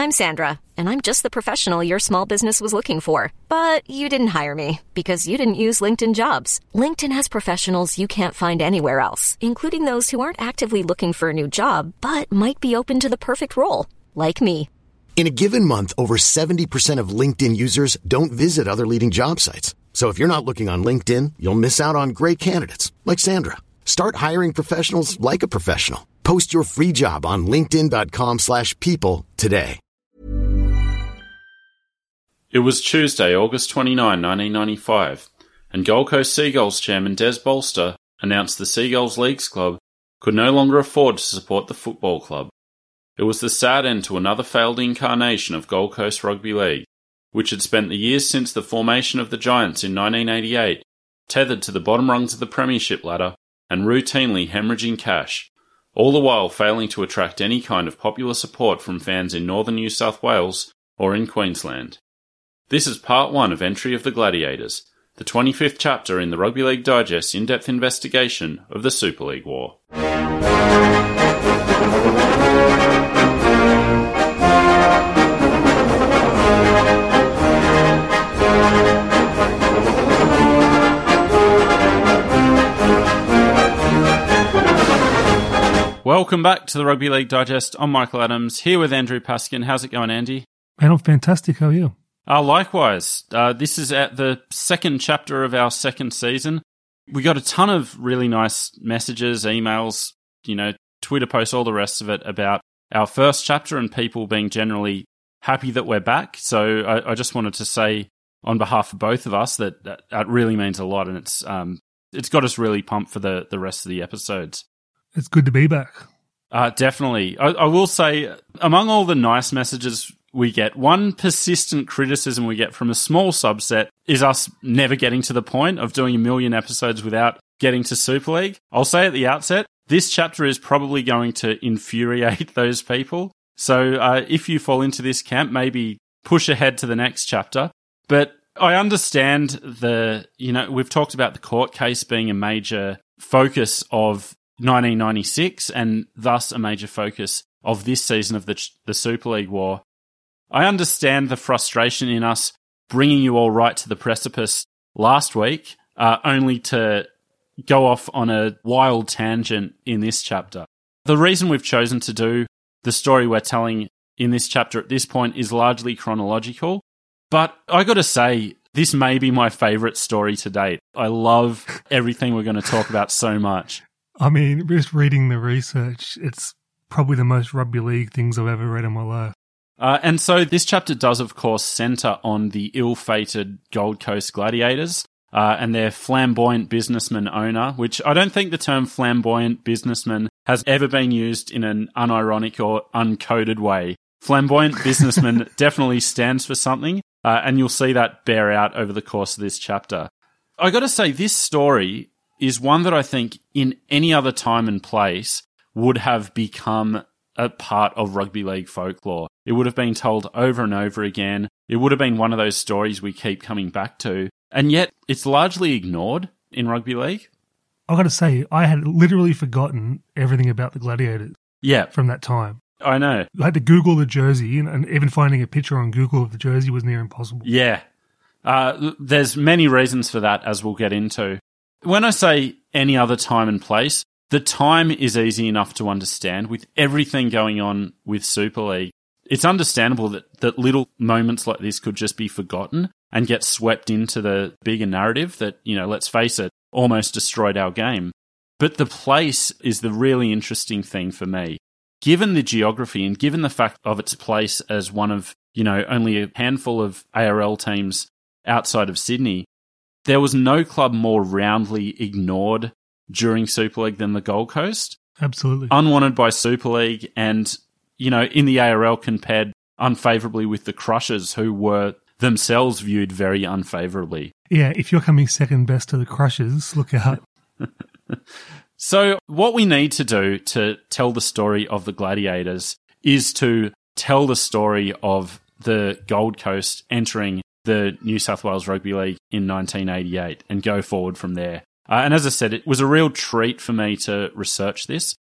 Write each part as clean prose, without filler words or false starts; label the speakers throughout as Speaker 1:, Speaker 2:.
Speaker 1: I'm Sandra, and I'm just the professional your small business was looking for. But you didn't hire me because you didn't use LinkedIn Jobs. LinkedIn has professionals you can't find anywhere else, including those who aren't actively looking for a new job, but might be open to the perfect role, like me.
Speaker 2: In a given month, over 70% of LinkedIn users don't visit other leading job sites. So if you're not looking on LinkedIn, you'll miss out on great candidates like Sandra. Start hiring professionals like a professional. Post your free job on linkedin.com/people today.
Speaker 3: It was Tuesday, August 29, 1995, and Gold Coast Seagulls chairman Des Bolster announced the Seagulls Leagues Club could no longer afford to support the football club. It was the sad end to another failed incarnation of Gold Coast Rugby League, which had spent the years since the formation of the Giants in 1988 tethered to the bottom rungs of the premiership ladder and routinely hemorrhaging cash, all the while failing to attract any kind of popular support from fans in northern New South Wales or in Queensland. This is part 1 of Entry of the Gladiators, the 25th chapter in the Rugby League Digest in-depth investigation of the Super League War. Welcome back to the Rugby League Digest. I'm Michael Adams, here with Andrew Paskin. How's it going, Andy?
Speaker 4: Man, I'm fantastic. How are you?
Speaker 3: Likewise. This is at the second chapter of our second season. We got a ton of really nice messages, emails, Twitter posts, all the rest of it about our first chapter and people being generally happy that we're back. So I just wanted to say on behalf of both of us that really means a lot, and it's got us really pumped for the rest of the episodes.
Speaker 4: It's good to be back.
Speaker 3: Definitely. I will say, among all the nice messages we get, one persistent criticism we get from a small subset is us never getting to the point of doing 1 million episodes without getting to Super League. I'll say at the outset, this chapter is probably going to infuriate those people. So if you fall into this camp, maybe push ahead to the next chapter. But I understand we've talked about the court case being a major focus of 1996 and thus a major focus of this season of the Super League War. I understand the frustration in us bringing you all right to the precipice last week, only to go off on a wild tangent in this chapter. The reason we've chosen to do the story we're telling in this chapter at this point is largely chronological, but I got to say, this may be my favourite story to date. I love everything we're going to talk about so much.
Speaker 4: I mean, just reading the research, it's probably the most rugby league things I've ever read in my life.
Speaker 3: And so this chapter does, of course, centre on the ill-fated Gold Coast Gladiators and their flamboyant businessman owner, which I don't think the term flamboyant businessman has ever been used in an unironic or uncoded way. Flamboyant businessman definitely stands for something, and you'll see that bear out over the course of this chapter. I got to say, this story is one that I think in any other time and place would have become a part of rugby league folklore. It would have been told over and over again. It would have been one of those stories we keep coming back to. And yet it's largely ignored in rugby league.
Speaker 4: I've got to say, I had literally forgotten everything about the Gladiators from that time.
Speaker 3: I know.
Speaker 4: I had to Google the jersey, and even finding a picture on Google of the jersey was near impossible.
Speaker 3: Yeah. There's many reasons for that, as we'll get into. When I say any other time and place, the time is easy enough to understand with everything going on with Super League. It's understandable that little moments like this could just be forgotten and get swept into the bigger narrative that, let's face it, almost destroyed our game. But the place is the really interesting thing for me. Given the geography and given the fact of its place as one of, only a handful of ARL teams outside of Sydney, there was no club more roundly ignored during Super League than the Gold Coast.
Speaker 4: Absolutely.
Speaker 3: Unwanted by Super League and, in the ARL compared unfavourably with the Crushers, who were themselves viewed very unfavourably.
Speaker 4: Yeah, if you're coming second best to the Crushers, look out.
Speaker 3: So what we need to do to tell the story of the Gladiators is to tell the story of the Gold Coast entering the New South Wales Rugby League in 1988 and go forward from there. And as I said, it was a real treat for me to research this.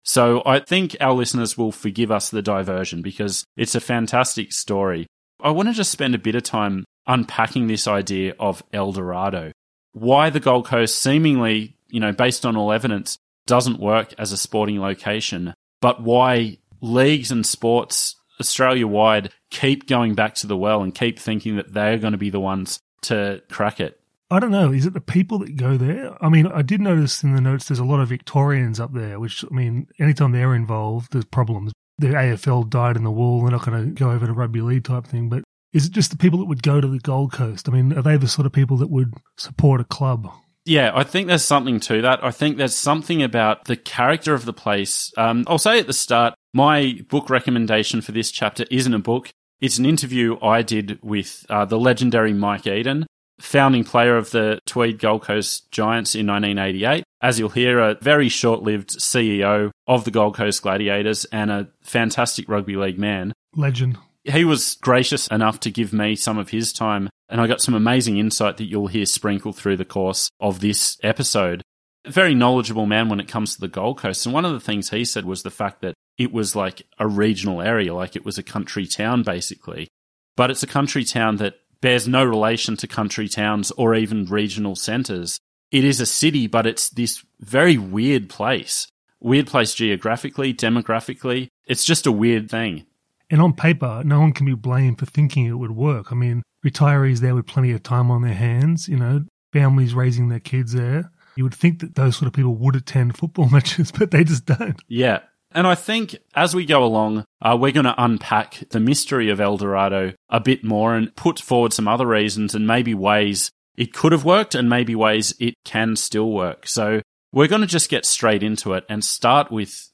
Speaker 3: So I think our listeners will forgive us the diversion because it's a fantastic story. I want to just spend a bit of time unpacking this idea of El Dorado. Why the Gold Coast seemingly, based on all evidence, doesn't work as a sporting location, but why leagues and sports Australia-wide keep going back to the well and keep thinking that they're going to be the ones to crack it.
Speaker 4: I don't know. Is it the people that go there? I mean, I did notice in the notes there's a lot of Victorians up there, which, anytime they're involved, there's problems. The AFL died in the wool. They're not going to go over to rugby league type thing. But is it just the people that would go to the Gold Coast? Are they the sort of people that would support a club?
Speaker 3: Yeah, I think there's something to that. I think there's something about the character of the place. I'll say at the start, my book recommendation for this chapter isn't a book. It's an interview I did with the legendary Mike Eden, founding player of the Tweed Gold Coast Giants in 1988. As you'll hear, a very short-lived CEO of the Gold Coast Gladiators and a fantastic rugby league man.
Speaker 4: Legend.
Speaker 3: He was gracious enough to give me some of his time, and I got some amazing insight that you'll hear sprinkled through the course of this episode. A very knowledgeable man when it comes to the Gold Coast, and one of the things he said was the fact that it was like a regional area, like it was a country town, basically. But it's a country town that bears no relation to country towns or even regional centres. It is a city, but it's this very weird place. Weird place geographically, demographically. It's just a weird thing.
Speaker 4: And on paper, no one can be blamed for thinking it would work. Retirees there with plenty of time on their hands, families raising their kids there. You would think that those sort of people would attend football matches, but they just don't.
Speaker 3: Yeah. And I think as we go along, we're going to unpack the mystery of El Dorado a bit more and put forward some other reasons and maybe ways it could have worked and maybe ways it can still work. So we're going to just get straight into it and start with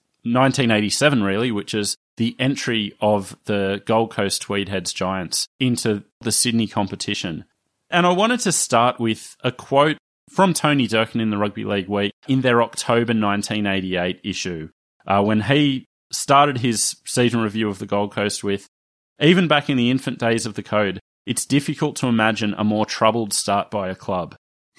Speaker 3: 1987, really, which is the entry of the Gold Coast Tweedheads Giants into the Sydney competition. And I wanted to start with a quote from Tony Durkin in the Rugby League Week in their October 1988 issue. When he started his season review of the Gold Coast with, even back in the infant days of the code, it's difficult to imagine a more troubled start by a club.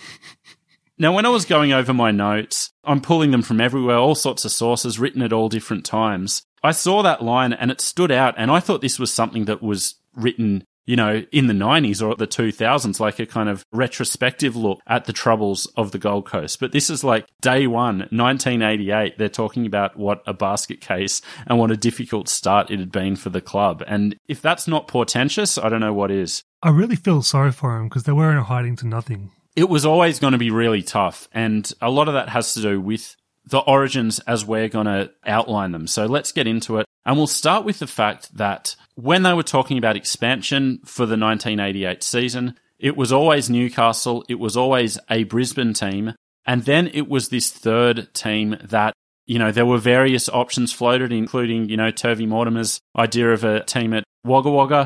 Speaker 3: Now, when I was going over my notes, I'm pulling them from everywhere, all sorts of sources written at all different times. I saw that line and it stood out, and I thought this was something that was written, in the 90s or the 2000s, like a kind of retrospective look at the troubles of the Gold Coast. But this is like day one, 1988. They're talking about what a basket case and what a difficult start it had been for the club. And if that's not portentous, I don't know what is.
Speaker 4: I really feel sorry for them because they were in a hiding to nothing.
Speaker 3: It was always going to be really tough. And a lot of that has to do with the origins as we're going to outline them. So let's get into it. And we'll start with the fact that when they were talking about expansion for the 1988 season, it was always Newcastle, it was always a Brisbane team, and then it was this third team that, there were various options floated, including, Turvey Mortimer's idea of a team at Wagga Wagga.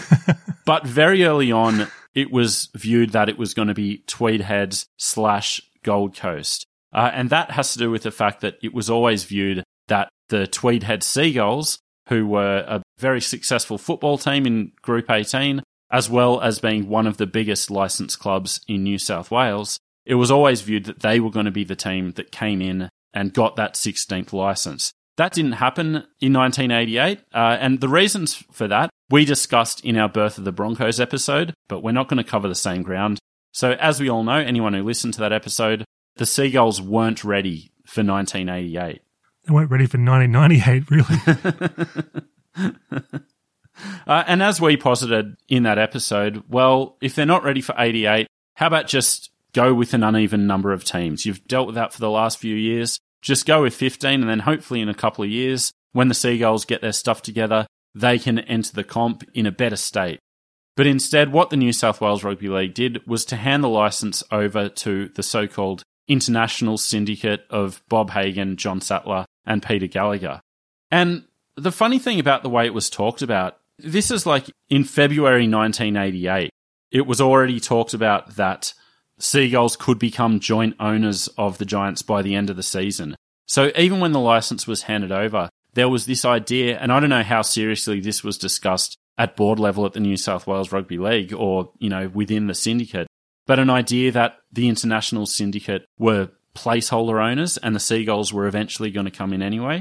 Speaker 3: But very early on, it was viewed that it was going to be Tweedheads / Gold Coast. And that has to do with the fact that it was always viewed that the Tweedhead Seagulls, who were a very successful football team in Group 18, as well as being one of the biggest licensed clubs in New South Wales, it was always viewed that they were going to be the team that came in and got that 16th licence. That didn't happen in 1988, and the reasons for that we discussed in our Birth of the Broncos episode, but we're not going to cover the same ground. So as we all know, anyone who listened to that episode, the Seagulls weren't ready for 1988.
Speaker 4: They weren't ready for 1998, really.
Speaker 3: And as we posited in that episode, well, if they're not ready for 88, how about just go with an uneven number of teams? You've dealt with that for the last few years. Just go with 15, and then hopefully in a couple of years, when the Seagulls get their stuff together, they can enter the comp in a better state. But instead, what the New South Wales Rugby League did was to hand the licence over to the so-called international syndicate of Bob Hagan, John Sattler, and Peter Gallagher. And the funny thing about the way it was talked about, this is like in February 1988, it was already talked about that Seagulls could become joint owners of the Giants by the end of the season. So even when the licence was handed over, there was this idea, and I don't know how seriously this was discussed at board level at the New South Wales Rugby League or, within the syndicate, but an idea that the international syndicate were placeholder owners and the Seagulls were eventually going to come in anyway.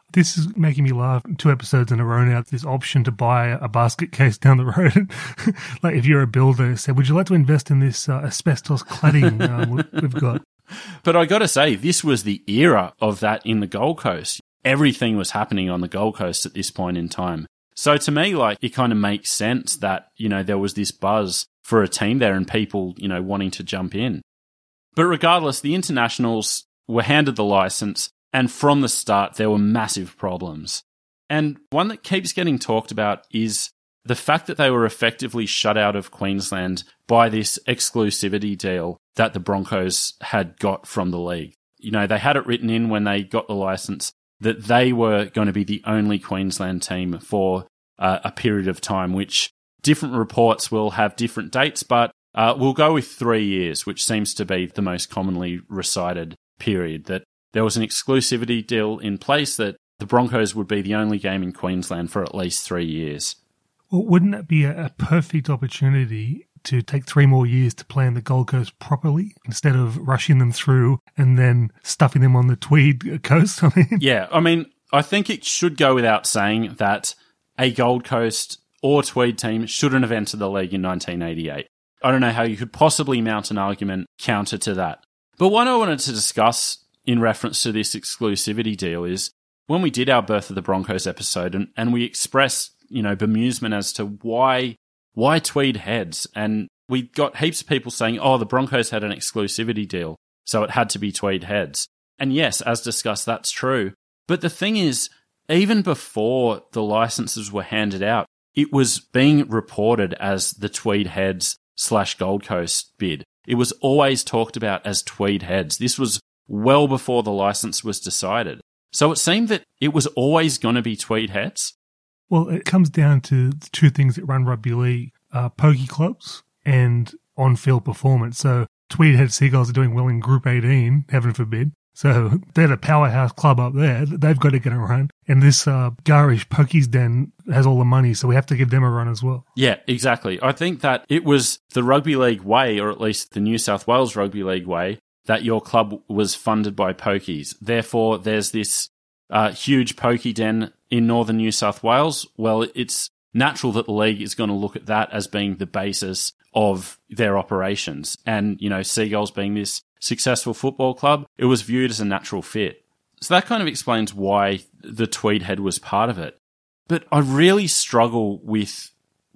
Speaker 4: This is making me laugh. 2 episodes in a row now, this option to buy a basket case down the road. Like if you're a builder, say, would you like to invest in this asbestos cladding we've got?
Speaker 3: But I got to say, this was the era of that in the Gold Coast. Everything was happening on the Gold Coast at this point in time. So to me, like, it kind of makes sense that, there was this buzz for a team there and people, wanting to jump in. But regardless, the internationals were handed the license, and from the start, there were massive problems. And one that keeps getting talked about is the fact that they were effectively shut out of Queensland by this exclusivity deal that the Broncos had got from the league. They had it written in when they got the license that they were going to be the only Queensland team for a period of time, which different reports will have different dates, but we'll go with 3 years, which seems to be the most commonly recited period, that there was an exclusivity deal in place that the Broncos would be the only game in Queensland for at least 3 years.
Speaker 4: Well, wouldn't that be a perfect opportunity to take 3 more years to plan the Gold Coast properly instead of rushing them through and then stuffing them on the Tweed Coast?
Speaker 3: Yeah, I think it should go without saying that a Gold Coast or Tweed team shouldn't have entered the league in 1988. I don't know how you could possibly mount an argument counter to that. But what I wanted to discuss in reference to this exclusivity deal is when we did our Birth of the Broncos episode and we expressed, bemusement as to why Tweed Heads, and we got heaps of people saying, the Broncos had an exclusivity deal, so it had to be Tweed Heads. And yes, as discussed, that's true. But the thing is, even before the licenses were handed out, it was being reported as the Tweed Heads / Gold Coast bid. It was always talked about as Tweed Heads. This was well before the license was decided. So it seemed that it was always going to be Tweed Heads.
Speaker 4: Well, it comes down to the 2 things that run rugby league, pokey clubs and on-field performance. So Tweed Head Seagulls are doing well in Group 18, heaven forbid. So they're the powerhouse club up there. They've got to get a run. And this garish Pokies Den has all the money, so we have to give them a run as well.
Speaker 3: Yeah, exactly. I think that it was the rugby league way, or at least the New South Wales Rugby League way, that your club was funded by pokies. Therefore, there's this huge pokey den in northern New South Wales. Well, it's natural that the league is going to look at that as being the basis of their operations. And, Seagulls being this successful football club, it was viewed as a natural fit. So that kind of explains why the Tweed Head was part of it. But I really struggle with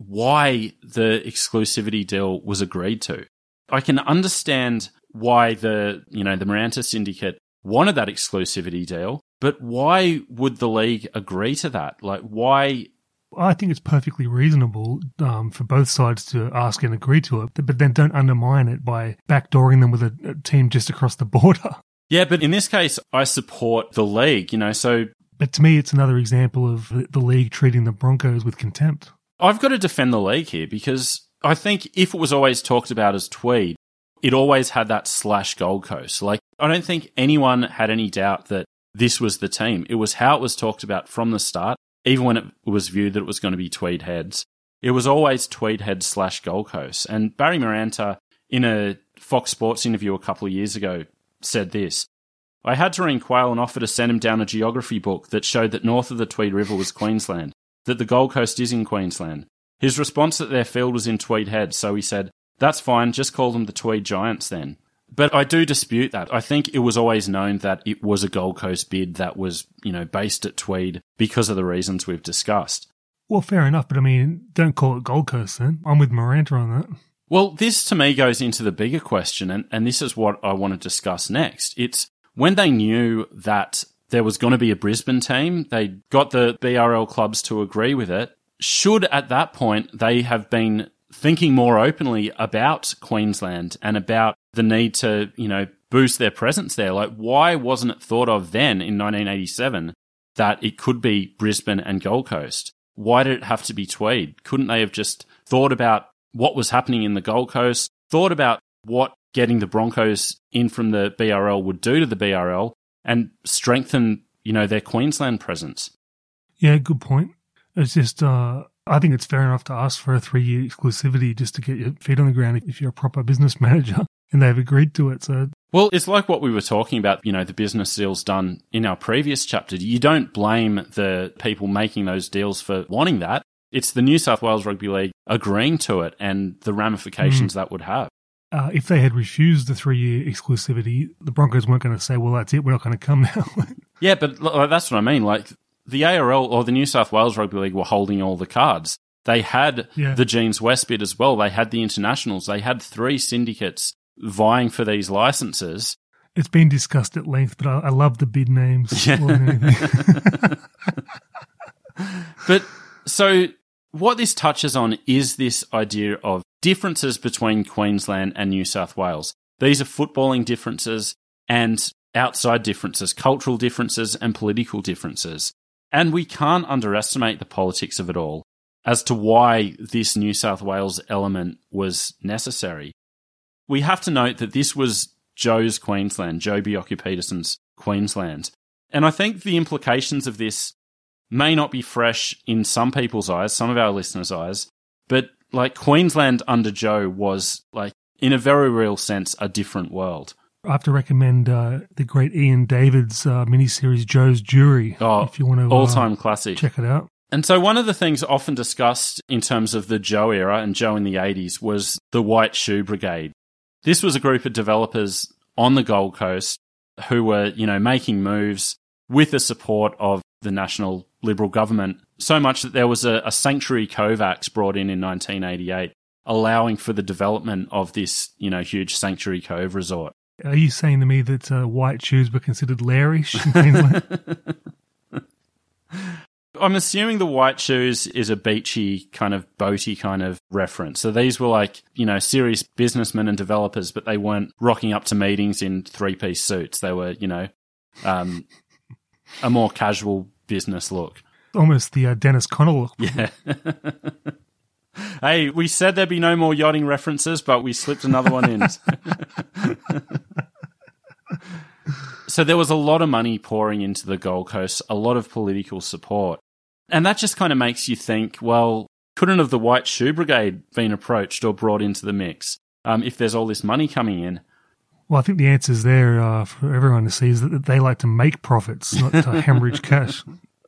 Speaker 3: why the exclusivity deal was agreed to. I can understand why the Miranda Syndicate wanted that exclusivity deal, but why would the league agree to that? Like, why?
Speaker 4: I think it's perfectly reasonable for both sides to ask and agree to it, but then don't undermine it by backdooring them with a team just across the border.
Speaker 3: Yeah, but in this case, I support the league, so...
Speaker 4: But to me, it's another example of the league treating the Broncos with contempt.
Speaker 3: I've got to defend the league here because I think if it was always talked about as Tweed, it always had that / Gold Coast. Like, I don't think anyone had any doubt that this was the team. It was how it was talked about from the start, even when it was viewed that it was going to be Tweed Heads. It was always Tweed Heads / Gold Coast. And Barry Miranda, in a Fox Sports interview a couple of years ago, said this: "I had to ring Quayle and offer to send him down a geography book that showed that north of the Tweed River was Queensland, that the Gold Coast is in Queensland. His response that their field was in Tweed Heads, so he said, 'That's fine, just call them the Tweed Giants then.' But I do dispute that. I think it was always known that it was a Gold Coast bid that was, based at Tweed because of the reasons we've discussed."
Speaker 4: Well, fair enough, but don't call it Gold Coast then. I'm with Miranda on that.
Speaker 3: Well, this to me goes into the bigger question, and this is what I want to discuss next. It's when they knew that there was going to be a Brisbane team, they got the BRL clubs to agree with it. Should at that point they have been thinking more openly about Queensland and about the need to, boost their presence there? Like, why wasn't it thought of then in 1987 that it could be Brisbane and Gold Coast? Why did it have to be Tweed? Couldn't they have just thought about what was happening in the Gold Coast, thought about what getting the Broncos in from the BRL would do to the BRL, and strengthen, their Queensland presence? Yeah,
Speaker 4: good point. It's just, I think it's fair enough to ask for a 3-year exclusivity just to get your feet on the ground if you're a proper business manager, and they've agreed to it. So
Speaker 3: Well, it's like what we were talking about, the business deals done in our previous chapter. You don't blame the people making those deals for wanting that. It's the New South Wales Rugby League agreeing to it and the ramifications that would have.
Speaker 4: If they had refused the 3-year exclusivity, the Broncos weren't going to say, well, that's it, we're not going to come now.
Speaker 3: Yeah, but that's what I mean. Like, the ARL or the New South Wales Rugby League were holding all the cards. They had the Jeans West bid as well. They had the internationals. They had 3 syndicates vying for these licenses.
Speaker 4: It's been discussed at length, but I love the bid names more than anything.
Speaker 3: But so what this touches on is this idea of differences between Queensland and New South Wales. These are footballing differences and outside differences, cultural differences and political differences. And we can't underestimate the politics of it all as to why this New South Wales element was necessary. We have to note that this was Joe's Queensland, Joe Bjelke-Petersen's Queensland. And I think the implications of this may not be fresh in some people's eyes, some of our listeners' eyes, but like Queensland under Joe was, like, in a very real sense, a different world.
Speaker 4: I have to recommend the great Ian David's miniseries Joe's Jury, if you want to
Speaker 3: all-time classic.
Speaker 4: Check it out.
Speaker 3: And so one of the things often discussed in terms of the Joe era and Joe in the 80s was the White Shoe Brigade. This was a group of developers on the Gold Coast who were, making moves with the support of the National Liberal government, so much that there was a sanctuary Kovacs brought in 1988, allowing for the development of this, huge sanctuary cove resort.
Speaker 4: Are you saying to me that white shoes were considered lairish in Queensland?
Speaker 3: I'm assuming the white shoes is a beachy kind of boaty kind of reference. So these were like, serious businessmen and developers, but they weren't rocking up to meetings in 3-piece suits. They were, a more casual business look.
Speaker 4: Almost the Dennis Connell look.
Speaker 3: Yeah. Hey, we said there'd be no more yachting references, but we slipped another one in. So there was a lot of money pouring into the Gold Coast, a lot of political support. And that just kind of makes you think, well, couldn't have the White Shoe Brigade been approached or brought into the mix if there's all this money coming in?
Speaker 4: Well, I think the answer is there for everyone to see is that they like to make profits, not to hemorrhage cash.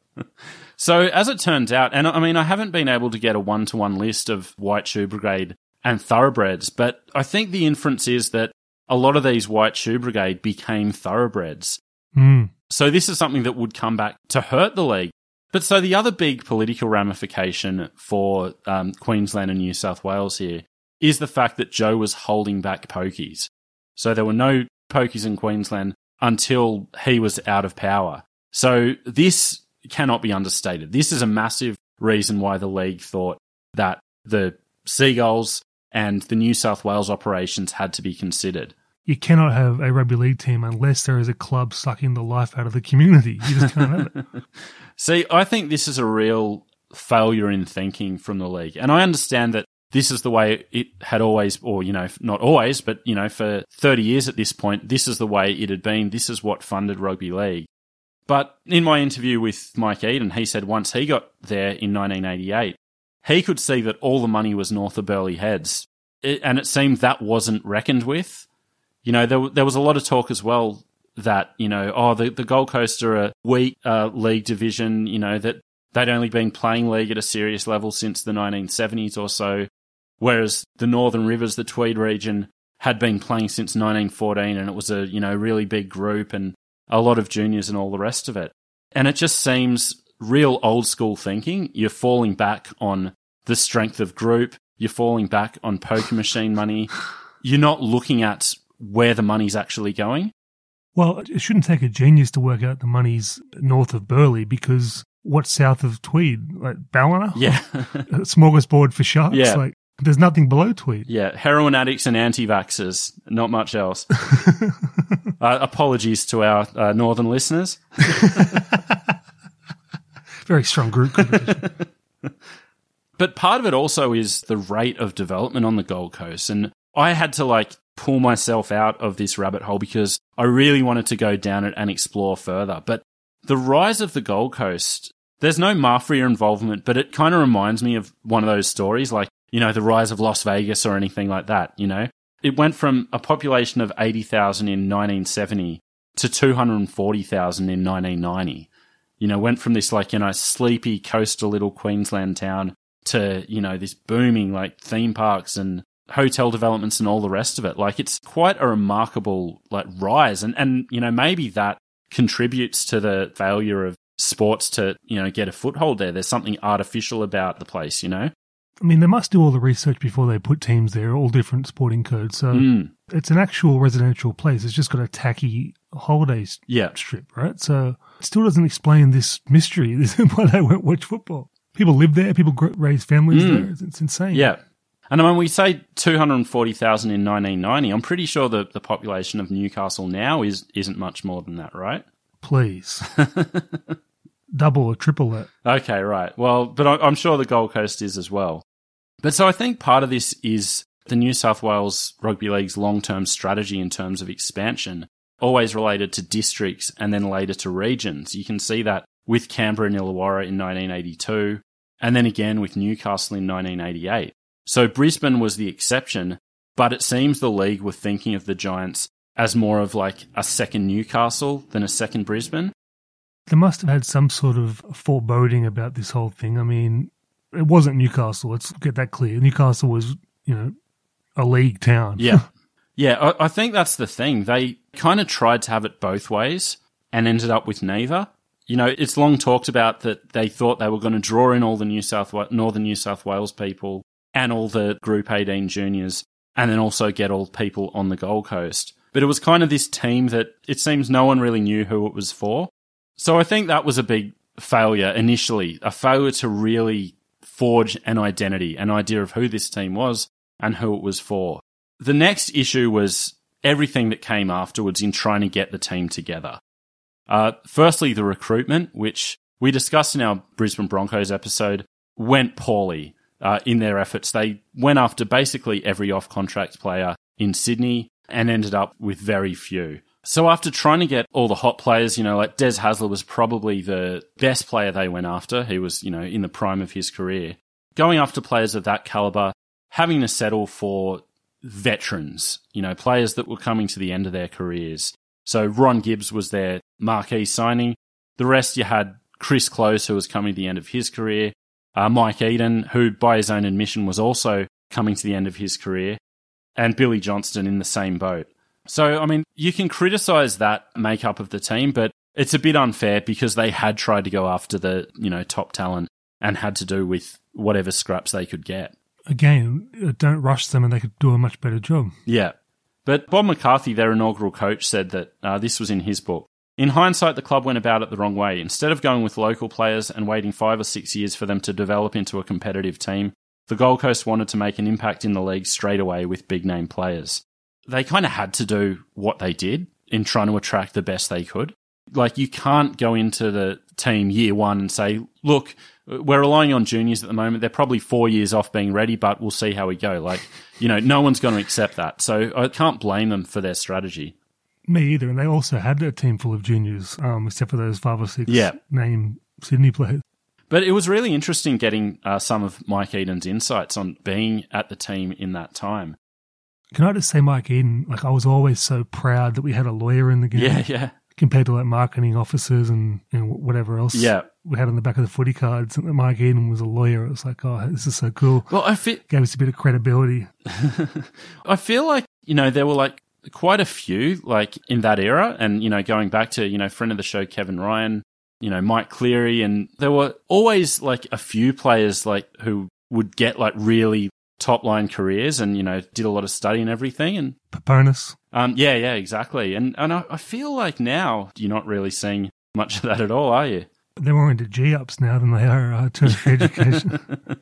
Speaker 3: So as it turns out, and I mean, I haven't been able to get a one-to-one list of White Shoe Brigade and thoroughbreds, but I think the inference is that a lot of these White Shoe Brigade became thoroughbreds. So this is something that would come back to hurt the league. But so the other big political ramification for Queensland and New South Wales here is the fact that Joe was holding back pokies. So there were no pokies in Queensland until he was out of power. So this cannot be understated. This is a massive reason why the league thought that the Seagulls and the New South Wales operations had to be considered.
Speaker 4: You cannot have a rugby league team unless there is a club sucking the life out of the community. You just can't have it.
Speaker 3: See, I think this is a real failure in thinking from the league. And I understand that this is the way it had always, or, not always, but, for 30 years at this point, this is the way it had been. This is what funded rugby league. But in my interview with Mike Eden, he said once he got there in 1988, he could see that all the money was north of Burleigh Heads. And it seemed that wasn't reckoned with. There was a lot of talk as well that, the Gold Coast are a weak league division, that they'd only been playing league at a serious level since the 1970s or so, whereas the Northern Rivers, the Tweed region, had been playing since 1914, and it was a, really big group and a lot of juniors and all the rest of it. And it just seems real old school thinking. You're falling back on the strength of group. You're falling back on poker machine money. You're not looking at where the money's actually going.
Speaker 4: Well, it shouldn't take a genius to work out the money's north of Burleigh, because what's south of Tweed? Like Ballina?
Speaker 3: Yeah.
Speaker 4: A smorgasbord for sharks?
Speaker 3: Yeah.
Speaker 4: Like, there's nothing below Tweed.
Speaker 3: Yeah, heroin addicts and anti-vaxxers, not much else. Apologies to our northern listeners.
Speaker 4: Very strong group competition.
Speaker 3: But part of it also is the rate of development on the Gold Coast. And I had to pull myself out of this rabbit hole because I really wanted to go down it and explore further. But the rise of the Gold Coast, there's no mafia involvement, but it kind of reminds me of one of those stories, the rise of Las Vegas or anything like that, it went from a population of 80,000 in 1970 to 240,000 in 1990. Went from this sleepy coastal little Queensland town to, this booming theme parks and hotel developments and all the rest of it. It's quite a remarkable rise. And maybe that contributes to the failure of sports to, get a foothold there. There's something artificial about the place,
Speaker 4: I mean, they must do all the research before they put teams there, all different sporting codes. So it's an actual residential place. It's just got a tacky holiday strip, right? So it still doesn't explain this mystery. This is why they won't watch football. People live there. People raise families there. It's insane.
Speaker 3: Yeah. And when we say 240,000 in 1990, I'm pretty sure the population of Newcastle now isn't much more than that, right?
Speaker 4: Please. Double or triple that.
Speaker 3: Okay, right. Well, but I'm sure the Gold Coast is as well. But so I think part of this is the New South Wales Rugby League's long-term strategy in terms of expansion, always related to districts and then later to regions. You can see that with Canberra and Illawarra in 1982, and then again with Newcastle in 1988. So Brisbane was the exception, but it seems the league were thinking of the Giants as more of a second Newcastle than a second Brisbane.
Speaker 4: They must have had some sort of foreboding about this whole thing. I mean, it wasn't Newcastle. Let's get that clear. Newcastle was, a league town.
Speaker 3: Yeah. Yeah, I think that's the thing. They kind of tried to have it both ways and ended up with neither. It's long talked about that they thought they were going to draw in all the Northern New South Wales people and all the Group 18 juniors and then also get all people on the Gold Coast. But it was kind of this team that it seems no one really knew who it was for. So I think that was a big failure initially, a failure to really forge an identity, an idea of who this team was and who it was for. The next issue was everything that came afterwards in trying to get the team together. Firstly, the recruitment, which we discussed in our Brisbane Broncos episode, went poorly in their efforts. They went after basically every off-contract player in Sydney and ended up with very few. So after trying to get all the hot players, Des Hasler was probably the best player they went after. He was, in the prime of his career. Going after players of that caliber, having to settle for veterans, players that were coming to the end of their careers. So Ron Gibbs was their marquee signing. The rest, you had Chris Close, who was coming to the end of his career. Mike Eden, who by his own admission was also coming to the end of his career. And Billy Johnston in the same boat. So, I mean, you can criticise that makeup of the team, but it's a bit unfair because they had tried to go after the, top talent and had to do with whatever scraps they could get.
Speaker 4: Again, don't rush them and they could do a much better job.
Speaker 3: Yeah. But Bob McCarthy, their inaugural coach, said that this was in his book. In hindsight, the club went about it the wrong way. Instead of going with local players and waiting 5 or 6 years for them to develop into a competitive team, the Gold Coast wanted to make an impact in the league straight away with big-name players. They kind of had to do what they did in trying to attract the best they could. You can't go into the team year one and say, look, we're relying on juniors at the moment. They're probably 4 years off being ready, but we'll see how we go. No one's going to accept that. So I can't blame them for their strategy.
Speaker 4: Me either. And they also had a team full of juniors, except for those 5 or 6 name Sydney players.
Speaker 3: But it was really interesting getting some of Mike Eden's insights on being at the team in that time.
Speaker 4: Can I just say, Mike Eden, I was always so proud that we had a lawyer in the game.
Speaker 3: Yeah.
Speaker 4: Compared to marketing officers and whatever else we had on the back of the footy cards. And Mike Eden was a lawyer. It was this is so cool.
Speaker 3: Well,
Speaker 4: gave us a bit of credibility.
Speaker 3: I feel like, there were quite a few in that era. And, going back to, friend of the show, Kevin Ryan, Mike Cleary. And there were always a few players who would get really top-line careers and, did a lot of study and everything. And
Speaker 4: Paponis.
Speaker 3: Yeah, exactly. And I feel like now you're not really seeing much of that at all, are you?
Speaker 4: They're more into G-ups now than they are tertiary education.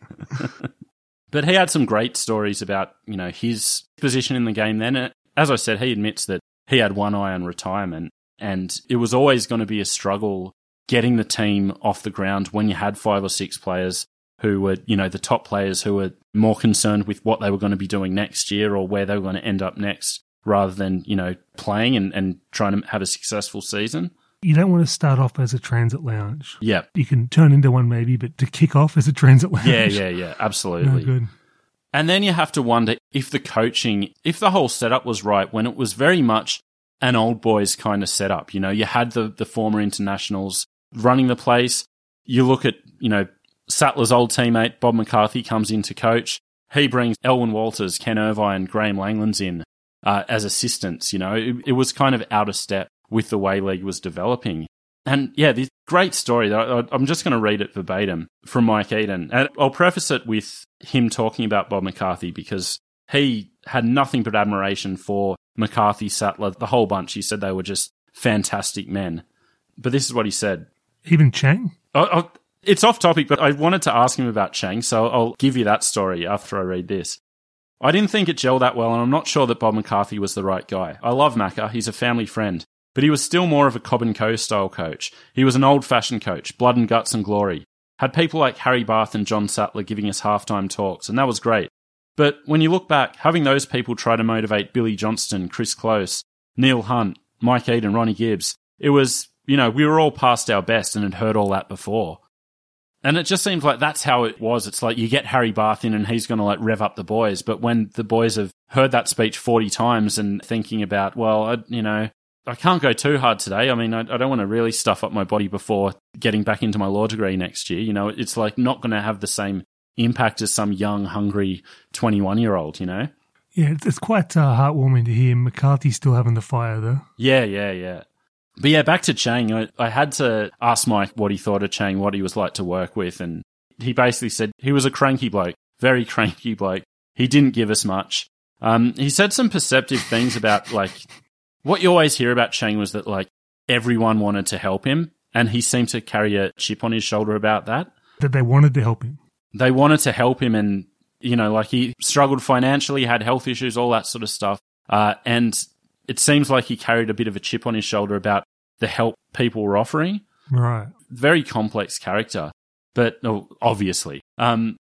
Speaker 3: But he had some great stories about, his position in the game then. As I said, he admits that he had one eye on retirement and it was always going to be a struggle getting the team off the ground when you had 5 or 6 players who were, the top players who were more concerned with what they were going to be doing next year or where they were going to end up next rather than, playing and trying to have a successful season.
Speaker 4: You don't want to start off as a transit lounge.
Speaker 3: Yeah.
Speaker 4: You can turn into one maybe, but to kick off as a transit lounge.
Speaker 3: Yeah, absolutely.
Speaker 4: No good.
Speaker 3: And then you have to wonder if the coaching, if the whole setup was right, when it was very much an old boys kind of setup. You know, you had the former internationals running the place. You look at, you know, Sattler's old teammate, Bob McCarthy, comes in to coach. He brings Elwyn Walters, Ken Irvine, Graham Langlands in as assistants. You know, it was kind of out of step with the way league was developing. And yeah, this great story. I'm just going to read it verbatim from Mike Eden. And I'll preface it with him talking about Bob McCarthy because he had nothing but admiration for McCarthy, Sattler, the whole bunch. He said they were just fantastic men. But this is what he said.
Speaker 4: Even Chang?
Speaker 3: It's off topic, but I wanted to ask him about Chang, so I'll give you that story after I read this. I didn't think it gelled that well, and I'm not sure that Bob McCarthy was the right guy. I love Macca. He's a family friend. But he was still more of a Cobb & Co. style coach. He was an old-fashioned coach, blood and guts and glory. Had people like Harry Barth and John Sattler giving us halftime talks, and that was great. But when you look back, having those people try to motivate Billy Johnston, Chris Close, Neil Hunt, Mike Eden, Ronnie Gibbs, it was, you know, we were all past our best and had heard all that before. And it just seems like that's how it was. It's like you get Harry Barth in and he's going to like rev up the boys. But when the boys have heard that speech 40 times and thinking about, well, I can't go too hard today. I mean, I don't want to really stuff up my body before getting back into my law degree next year. You know, it's like not going to have the same impact as some young, hungry 21-year-old, you know?
Speaker 4: Yeah, it's quite heartwarming to hear McCarthy still having the fire, though.
Speaker 3: Yeah. But yeah, back to Chang. I had to ask Mike what he thought of Chang, what he was like to work with. And he basically said he was a cranky bloke, very cranky bloke. He didn't give us much. He said some perceptive things about like, what you always hear about Chang was that like everyone wanted to help him, and he seemed to carry a chip on his shoulder about that.
Speaker 4: That they wanted to help him.
Speaker 3: They wanted to help him, and you know, like he struggled financially, had health issues, all that sort of stuff. And it seems like he carried a bit of a chip on his shoulder about the help people were offering.
Speaker 4: Right.
Speaker 3: Very complex character, but obviously. But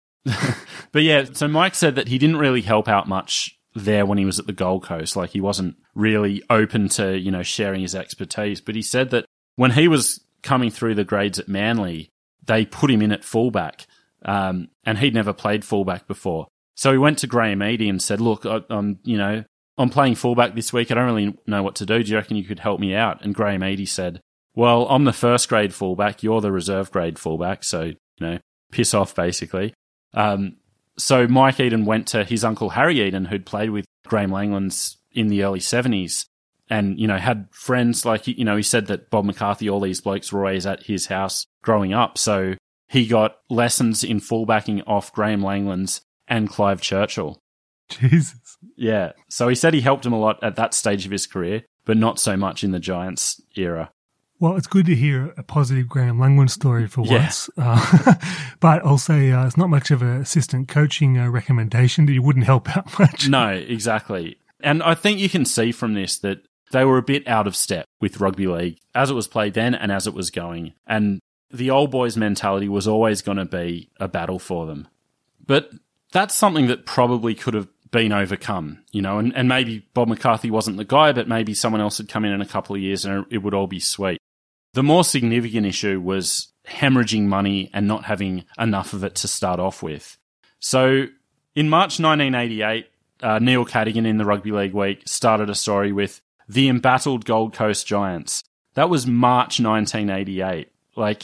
Speaker 3: yeah, so Mike said that he didn't really help out much there when he was at the Gold Coast. Like he wasn't really open to, you know, sharing his expertise. But he said that when he was coming through the grades at Manly, they put him in at fullback, and he'd never played fullback before. So he went to Graham Eady and said, look, I'm playing fullback this week. I don't really know what to do. Do you reckon you could help me out? And Graham Eady said, well, I'm the first grade fullback. You're the reserve grade fullback. So, you know, piss off basically. So Mike Eden went to his uncle Harry Eden, who'd played with Graham Langlands in the early 70s and, you know, had friends like, you know, he said that Bob McCarthy, all these blokes were always at his house growing up. So he got lessons in fullbacking off Graham Langlands and Clive Churchill.
Speaker 4: Jesus.
Speaker 3: Yeah. So he said he helped him a lot at that stage of his career, but not so much in the Giants era.
Speaker 4: Well, it's good to hear a positive Graham Langland story for once. But I'll say it's not much of an assistant coaching recommendation that you wouldn't help out much.
Speaker 3: No, exactly. And I think you can see from this that they were a bit out of step with rugby league as it was played then and as it was going. And the old boys mentality was always going to be a battle for them. But that's something that probably could have been overcome, you know, and maybe Bob McCarthy wasn't the guy, but maybe someone else had come in a couple of years and it would all be sweet. The more significant issue was hemorrhaging money and not having enough of it to start off with. So in March 1988, Neil Cadigan in the Rugby League Week started a story with the embattled Gold Coast Giants. That was March 1988. Like,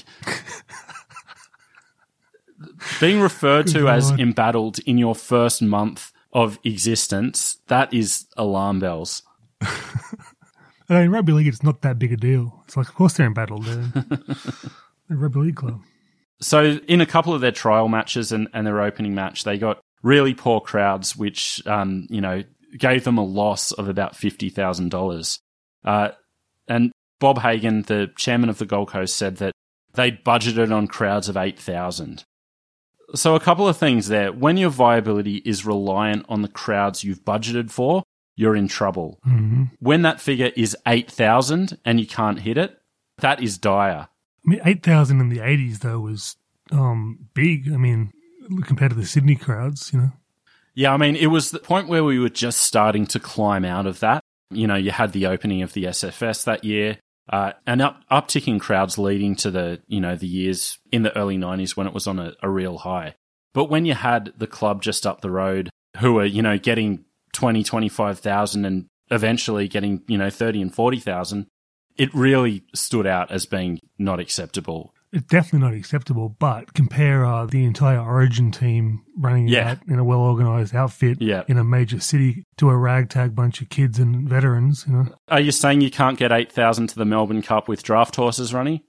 Speaker 3: being referred to as embattled in your first month of existence, that is alarm bells.
Speaker 4: I mean, rugby league, it's not that big a deal. It's like, of course they're embattled. They're a rugby league club.
Speaker 3: So in a couple of their trial matches and their opening match, they got really poor crowds, which, you know, gave them a loss of about $50,000. And Bob Hagan, the chairman of the Gold Coast, said that they'd budgeted on crowds of 8,000. So a couple of things there. When your viability is reliant on the crowds you've budgeted for, you're in trouble.
Speaker 4: Mm-hmm.
Speaker 3: When that figure is 8,000 and you can't hit it, that is dire.
Speaker 4: I mean, 8,000 in the 80s, though, was big. I mean, compared to the Sydney crowds, you know.
Speaker 3: Yeah, I mean, it was the point where we were just starting to climb out of that. You know, you had the opening of the SFS that year, and upticking crowds leading to the, you know, the years in the early 90s when it was on a real high. But when you had the club just up the road who are, getting 20, 25,000 and eventually getting, 30 and 40,000, it really stood out as being not acceptable.
Speaker 4: It's definitely not acceptable, but compare the entire Origin team running out in a well-organised outfit in a major city to a ragtag bunch of kids and veterans.
Speaker 3: Are you saying you can't get 8,000 to the Melbourne Cup with draft horses running?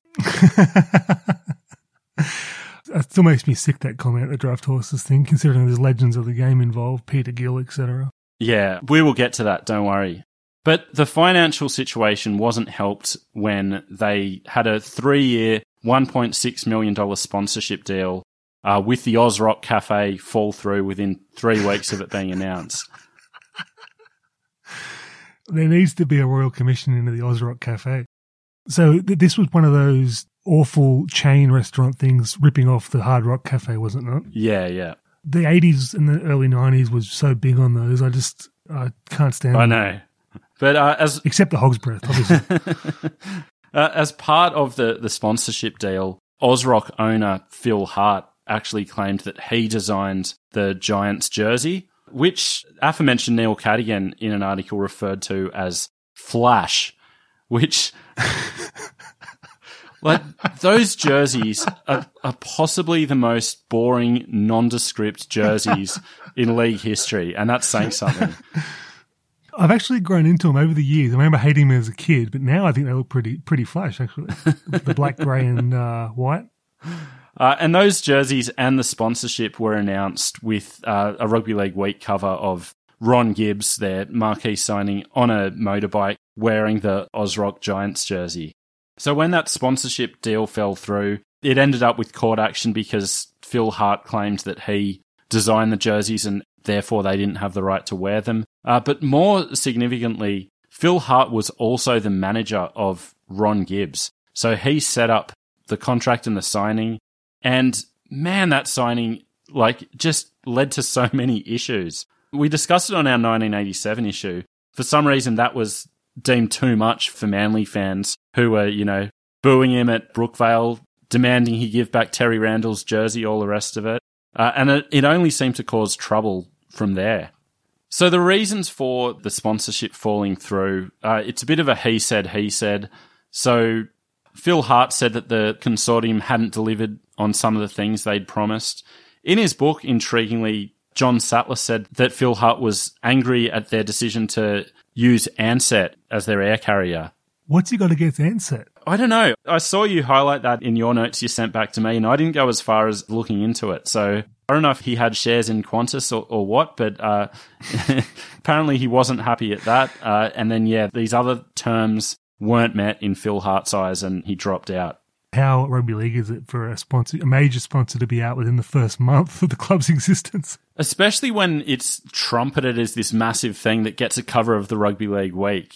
Speaker 4: It still makes me sick, that comment, the draft horses thing, considering there's legends of the game involved, Peter Gill, etc.
Speaker 3: Yeah, we will get to that, don't worry. But the financial situation wasn't helped when they had a 3-year, $1.6 million sponsorship deal with the Oz Rock Cafe fall through within 3 weeks of it being announced.
Speaker 4: There needs to be a royal commission into the Oz Rock Cafe. So this was one of those awful chain restaurant things ripping off the Hard Rock Cafe, wasn't it?
Speaker 3: Yeah.
Speaker 4: The 80s and the early 90s was so big on those. I can't stand them.
Speaker 3: I know. But
Speaker 4: except the Hog's Breath, obviously.
Speaker 3: As part of the sponsorship deal, Ozrock owner Phil Hart actually claimed that he designed the Giants jersey, which aforementioned Neil Cadogan in an article referred to as Flash, which... Like, those jerseys are possibly the most boring, nondescript jerseys in league history, and that's saying something.
Speaker 4: I've actually grown into them over the years. I remember hating them as a kid, but now I think they look pretty flash, actually. The black, grey and white.
Speaker 3: And those jerseys and the sponsorship were announced with a Rugby League Week cover of Ron Gibbs, their marquee signing, on a motorbike wearing the Ozrock Giants jersey. So when that sponsorship deal fell through, it ended up with court action because Phil Hart claimed that he designed the jerseys and therefore they didn't have the right to wear them. But more significantly, Phil Hart was also the manager of Ron Gibbs. So he set up the contract and the signing. And man, that signing just led to so many issues. We discussed it on our 1987 issue. For some reason, that was deemed too much for Manly fans who were, booing him at Brookvale, demanding he give back Terry Randall's jersey, all the rest of it. And it only seemed to cause trouble from there. So the reasons for the sponsorship falling through, it's a bit of a he said. So Phil Hart said that the consortium hadn't delivered on some of the things they'd promised. In his book, intriguingly, John Sattler said that Phil Hart was angry at their decision to use Ansett as their air carrier.
Speaker 4: What's he got against Ansett?
Speaker 3: I don't know. I saw you highlight that in your notes you sent back to me, and I didn't go as far as looking into it. So I don't know if he had shares in Qantas or what, but apparently he wasn't happy at that. And then, these other terms weren't met in Phil Hart's eyes, and he dropped out.
Speaker 4: How rugby league is it for a major sponsor to be out within the first month of the club's existence? Especially
Speaker 3: when it's trumpeted as this massive thing that gets a cover of the Rugby League Week,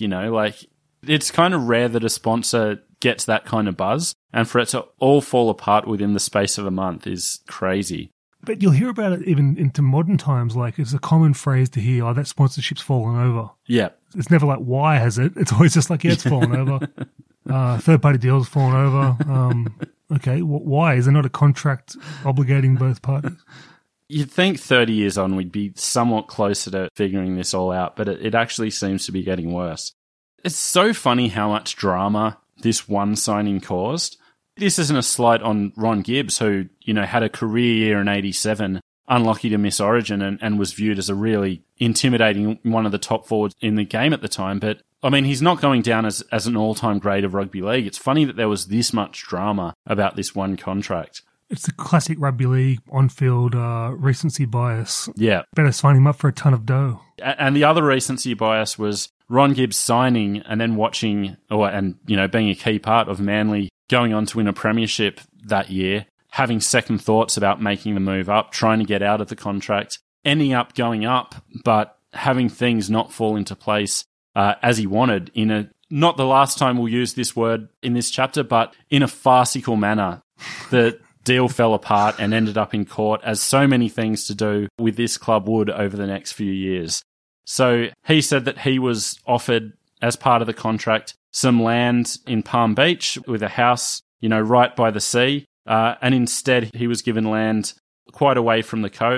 Speaker 3: it's kind of rare that a sponsor gets that kind of buzz, and for it to all fall apart within the space of a month is crazy.
Speaker 4: But you'll hear about it even into modern times, it's a common phrase to hear, that sponsorship's fallen over.
Speaker 3: Yeah.
Speaker 4: It's never like, why has it? It's always just like, it's fallen over. Third-party deals fallen over. Okay, why? Is there not a contract obligating both parties?
Speaker 3: You'd think 30 years on we'd be somewhat closer to figuring this all out, but it actually seems to be getting worse. It's so funny how much drama this one signing caused. This isn't a slight on Ron Gibbs, who, had a career year in 87, unlucky to miss Origin and was viewed as a really intimidating one of the top forwards in the game at the time. But, he's not going down as an all-time great of rugby league. It's funny that there was this much drama about this one contract.
Speaker 4: It's the classic rugby league on-field recency bias.
Speaker 3: Yeah.
Speaker 4: Better sign him up for a ton of dough.
Speaker 3: And the other recency bias was Ron Gibbs signing and then watching, being a key part of Manly going on to win a premiership that year, having second thoughts about making the move up, trying to get out of the contract, ending up going up, but having things not fall into place as he wanted not the last time we'll use this word in this chapter, but in a farcical manner. The deal fell apart and ended up in court, as so many things to do with this club would over the next few years. So he said that he was offered, as part of the contract, some land in Palm Beach with a house, right by the sea. And instead he was given land quite away from the coast.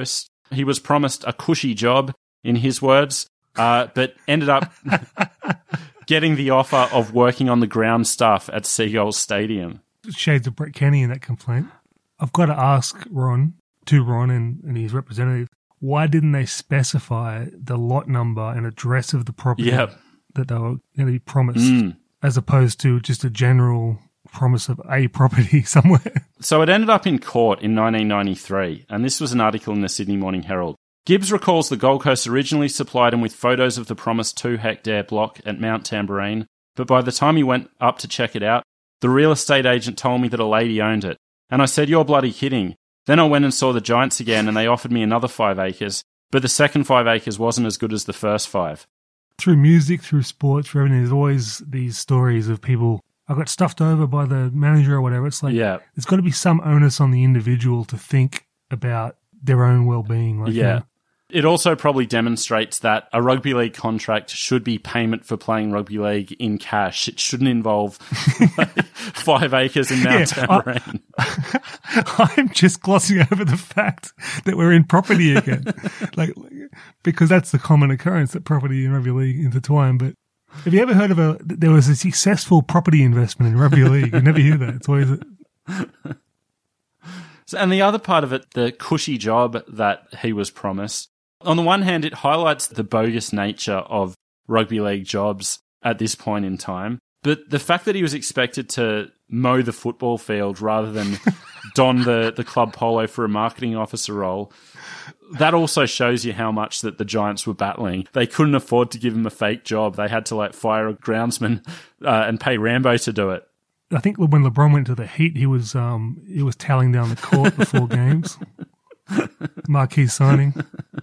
Speaker 3: He was promised a cushy job, in his words, but ended up getting the offer of working on the ground staff at Seagulls Stadium.
Speaker 4: Shades of Brett Kenny in that complaint. I've got to ask Ron and his representative, why didn't they specify the lot number and address of the property that they were going to be promised, as opposed to just a general promise of a property somewhere?
Speaker 3: So it ended up in court in 1993, and this was an article in the Sydney Morning Herald. Gibbs recalls the Gold Coast originally supplied him with photos of the promised 2-hectare block at Mount Tambourine, but by the time he went up to check it out, the real estate agent told me that a lady owned it. And I said, "You're bloody kidding." Then I went and saw the Giants again, and they offered me another 5 acres, but the second 5 acres wasn't as good as the first 5.
Speaker 4: Through music, through sports, through everything, there's always these stories of people, I got stuffed over by the manager or whatever. It's like, there's got to be some onus on the individual to think about their own well-being. Like,
Speaker 3: It also probably demonstrates that a rugby league contract should be payment for playing rugby league in cash. It shouldn't involve 5 acres in Mount Tambourine.
Speaker 4: I'm just glossing over the fact that we're in property again, because that's the common occurrence, that property and rugby league intertwine. But have you ever heard of there was a successful property investment in rugby league? You never hear that. It's always
Speaker 3: and the other part of it, the cushy job that he was promised. On the one hand, it highlights the bogus nature of rugby league jobs at this point in time. But the fact that he was expected to mow the football field rather than don the club polo for a marketing officer role, that also shows you how much that the Giants were battling. They couldn't afford to give him a fake job. They had to fire a groundsman and pay Rambo to do it.
Speaker 4: I think when LeBron went to the Heat, he was toweling down the court before games. Marquee signing.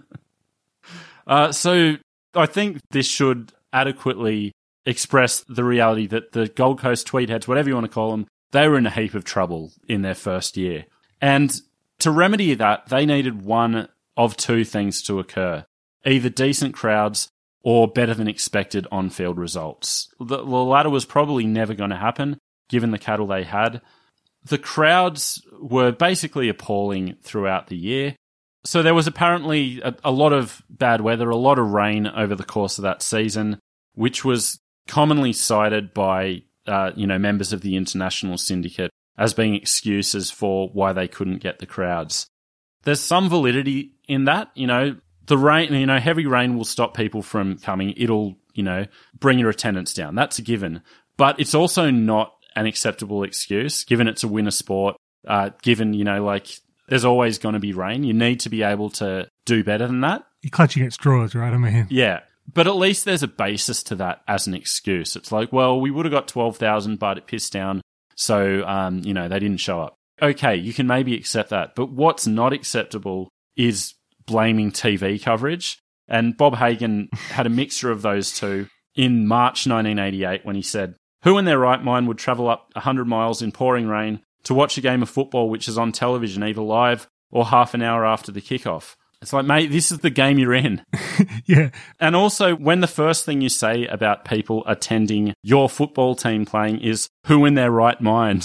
Speaker 3: So I think this should adequately express the reality that the Gold Coast Tweedheads, whatever you want to call them, they were in a heap of trouble in their first year. And to remedy that, they needed one of 2 things to occur. Either decent crowds or better than expected on-field results. The latter was probably never going to happen, given the cattle they had. The crowds were basically appalling throughout the year. So there was apparently a lot of bad weather, a lot of rain over the course of that season, which was commonly cited by members of the international syndicate as being excuses for why they couldn't get the crowds. There's some validity in that. The rain, heavy rain will stop people from coming. It'll, bring your attendance down. That's a given. But it's also not an acceptable excuse, given it's a winter sport, given, there's always going to be rain. You need to be able to do better than that.
Speaker 4: You're clutching at straws, right? I mean,
Speaker 3: yeah. But at least there's a basis to that as an excuse. It's like, well, we would have got 12,000, but it pissed down. So, they didn't show up. Okay, you can maybe accept that. But what's not acceptable is blaming TV coverage. And Bob Hagan had a mixture of those two in March 1988 when he said, "Who in their right mind would travel up 100 miles in pouring rain to watch a game of football which is on television either live or half an hour after the kickoff?" It's like, mate, this is the game you're in.
Speaker 4: Yeah.
Speaker 3: And also, when the first thing you say about people attending your football team playing is, who in their right mind?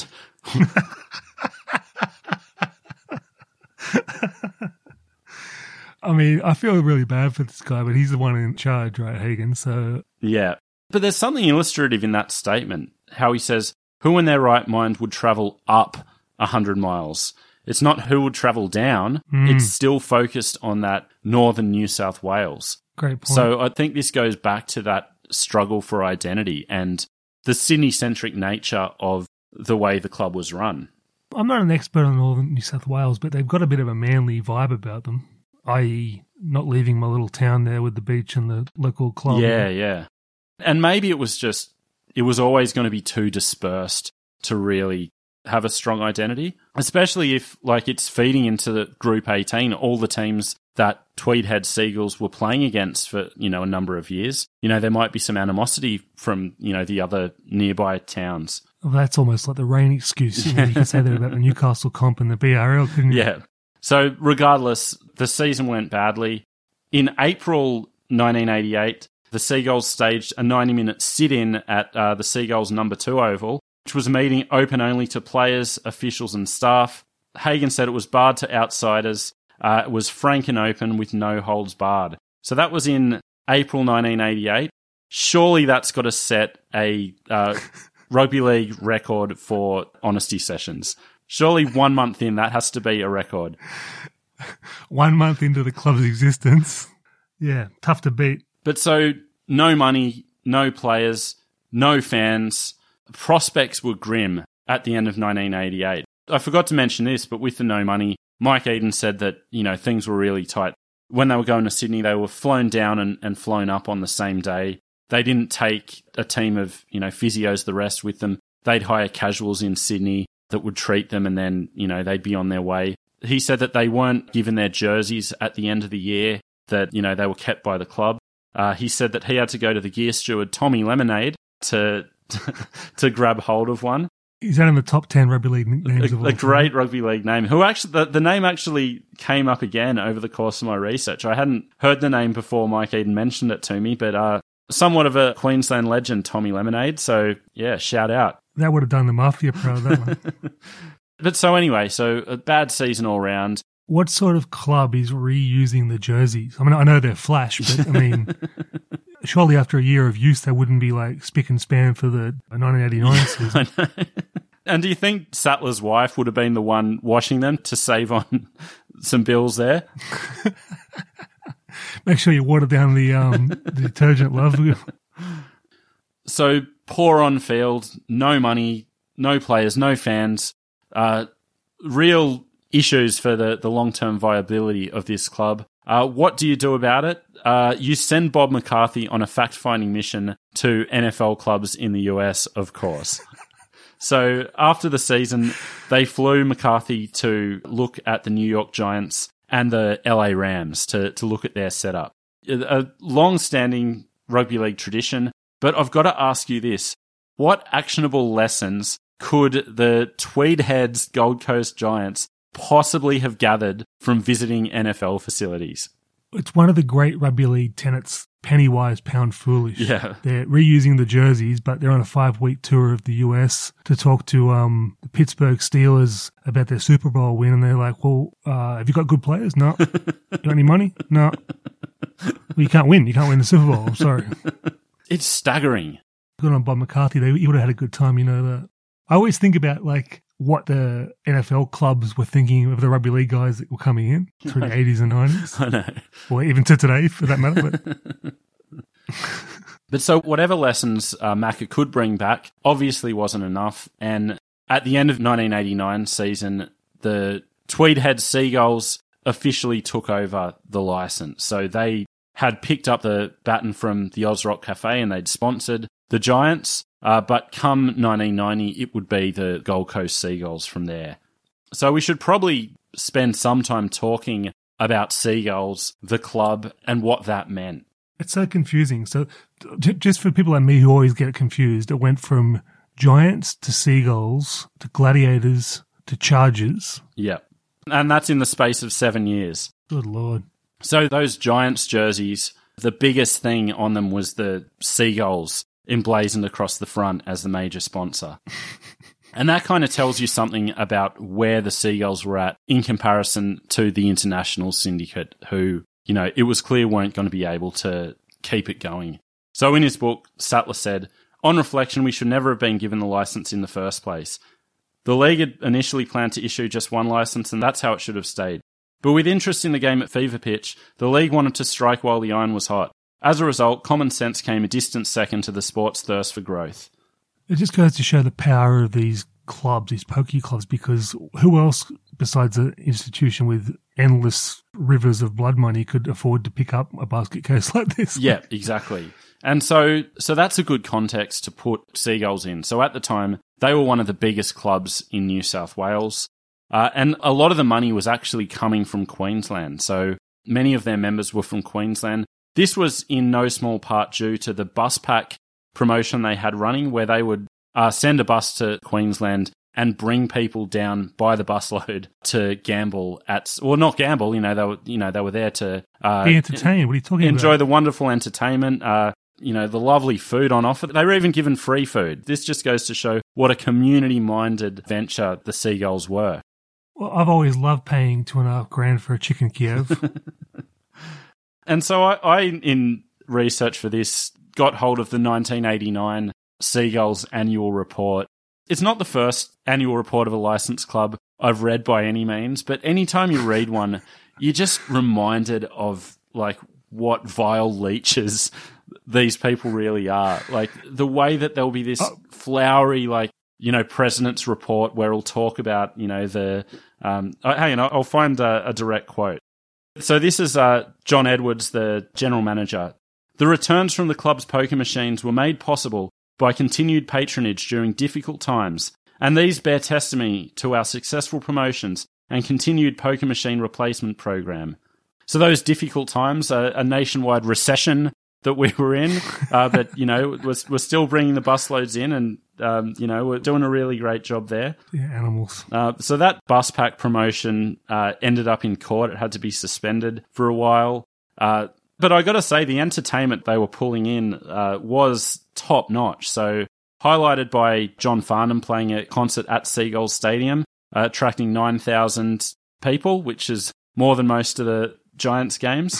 Speaker 4: I mean, I feel really bad for this guy, but he's the one in charge, right, Hagan? So
Speaker 3: yeah. But there's something illustrative in that statement, how he says, who in their right mind would travel up 100 miles? It's not who would travel down. It's still focused on that northern New South Wales.
Speaker 4: Great point.
Speaker 3: So I think this goes back to that struggle for identity and the Sydney-centric nature of the way the club was run.
Speaker 4: I'm not an expert on northern New South Wales, but they've got a bit of a manly vibe about them, i.e. not leaving my little town there with the beach and the local club.
Speaker 3: Yeah, yeah. And maybe it was always going to be too dispersed to really have a strong identity, especially if it's feeding into the Group 18, all the teams that Tweedhead Seagulls were playing against for, a number of years. There might be some animosity from, the other nearby towns.
Speaker 4: Well, that's almost like the rain excuse. You can say that about the Newcastle comp and the BRL, couldn't you?
Speaker 3: Yeah. So regardless, the season went badly. In April 1988, the Seagulls staged a 90-minute sit-in at the Seagulls No. 2 Oval, which was a meeting open only to players, officials and staff. Hagan said it was barred to outsiders was Franken Open with no holds barred. So that was in April 1988. Surely that's got to set a rugby league record for honesty sessions. Surely 1 month in, that has to be a record.
Speaker 4: 1 month into the club's existence. Yeah, tough to beat.
Speaker 3: But so, no money, no players, no fans. Prospects were grim at the end of 1988. I forgot to mention this, but with the no money, Mike Eden said that, things were really tight. When they were going to Sydney, they were flown down and flown up on the same day. They didn't take a team of, physios, the rest with them. They'd hire casuals in Sydney that would treat them and then, they'd be on their way. He said that they weren't given their jerseys at the end of the year, that, they were kept by the club. He said that he had to go to the gear steward, Tommy Lemonade, to grab hold of one.
Speaker 4: Is that in the top 10 rugby league names of all time?
Speaker 3: A great rugby league name. Who actually, the name actually came up again over the course of my research. I hadn't heard the name before Mike Eden mentioned it to me, but somewhat of a Queensland legend, Tommy Lemonade. So, yeah, shout out.
Speaker 4: That would have done the Mafia proud, that one.
Speaker 3: But so anyway, so a bad season all round.
Speaker 4: What sort of club is reusing the jerseys? I mean, I know they're flash, but I mean, surely after a year of use, they wouldn't be like spick and span for the 1989 season.
Speaker 3: I know. And do you think Sattler's wife would have been the one washing them to save on some bills there?
Speaker 4: Make sure you water down the detergent, love.
Speaker 3: So poor on field, no money, no players, no fans, real issues for the long-term viability of this club. What do you do about it? You send Bob McCarthy on a fact-finding mission to NFL clubs in the US, of course. So after the season, they flew McCarthy to look at the New York Giants and the LA Rams to look at their setup. A long-standing rugby league tradition, but I've got to ask you this. What actionable lessons could the Tweedheads Gold Coast Giants possibly have gathered from visiting NFL facilities?
Speaker 4: It's one of the great rugby league tenets, penny wise, pound foolish.
Speaker 3: Yeah.
Speaker 4: They're reusing the jerseys, but they're on a 5-week tour of the US to talk to the Pittsburgh Steelers about their Super Bowl win, and they're like, well, have you got good players? No. You got any money? No. Well, you can't win. You can't win the Super Bowl. I'm sorry.
Speaker 3: It's staggering.
Speaker 4: Good on Bob McCarthy. He would have had a good time, you know that. I always think about what the NFL clubs were thinking of the rugby league guys that were coming in through the 80s and 90s.
Speaker 3: I know.
Speaker 4: Or even to today, for that matter.
Speaker 3: But so whatever lessons Macca could bring back obviously wasn't enough. And at the end of 1989 season, the Tweedhead Seagulls officially took over the license. So they had picked up the baton from the Oz Rock Cafe and they'd sponsored the Giants. But come 1990, it would be the Gold Coast Seagulls from there. So we should probably spend some time talking about Seagulls, the club, and what that meant.
Speaker 4: It's so confusing. So just for people like me who always get confused, it went from Giants to Seagulls to Gladiators to Chargers.
Speaker 3: Yeah. And that's in the space of 7 years.
Speaker 4: Good Lord.
Speaker 3: So those Giants jerseys, the biggest thing on them was the Seagulls emblazoned across the front as the major sponsor. And that kind of tells you something about where the Seagulls were at in comparison to the international syndicate, who, you know, it was clear weren't going to be able to keep it going. So in his book, Sattler said, on reflection, we should never have been given the license in the first place. The league had initially planned to issue just one license, and that's how it should have stayed. But with interest in the game at fever pitch, the league wanted to strike while the iron was hot. As a result, common sense came a distant second to the sport's thirst for growth.
Speaker 4: It just goes to show the power of these clubs, these pokey clubs, because who else besides an institution with endless rivers of blood money could afford to pick up a basket case like this?
Speaker 3: Yeah, exactly. And so that's a good context to put Seagulls in. So at the time, they were one of the biggest clubs in New South Wales. And a lot of the money was actually coming from Queensland. So many of their members were from Queensland. This was in no small part due to the bus pack promotion they had running, where they would send a bus to Queensland and bring people down by the busload to gamble at, well, not gamble, they were there to
Speaker 4: be entertained. What are you talking about?
Speaker 3: Enjoy the wonderful entertainment, the lovely food on offer. They were even given free food. This just goes to show what a community-minded venture the Seagulls were.
Speaker 4: Well, I've always loved paying $2,500 for a chicken Kiev.
Speaker 3: And so I, in research for this, got hold of the 1989 Seagulls annual report. It's not the first annual report of a licensed club I've read by any means, but anytime you read one, you're just reminded of like what vile leeches these people really are. Like the way that there'll be this flowery, like, you know, president's report where it'll talk about, you know, the, hang on, I'll find a direct quote. So this is John Edwards, the general manager. The returns from the club's poker machines were made possible by continued patronage during difficult times, and these bear testimony to our successful promotions and continued poker machine replacement program. So those difficult times, a nationwide recession that we were in, but, you know, we're still bringing the busloads in and, you know, we're doing a really great job there.
Speaker 4: Yeah, animals.
Speaker 3: So that bus pack promotion ended up in court. It had to be suspended for a while. But I got to say, the entertainment they were pulling in was top notch. So highlighted by John Farnham playing a concert at Seagulls Stadium, attracting 9,000 people, which is more than most of the Giants games.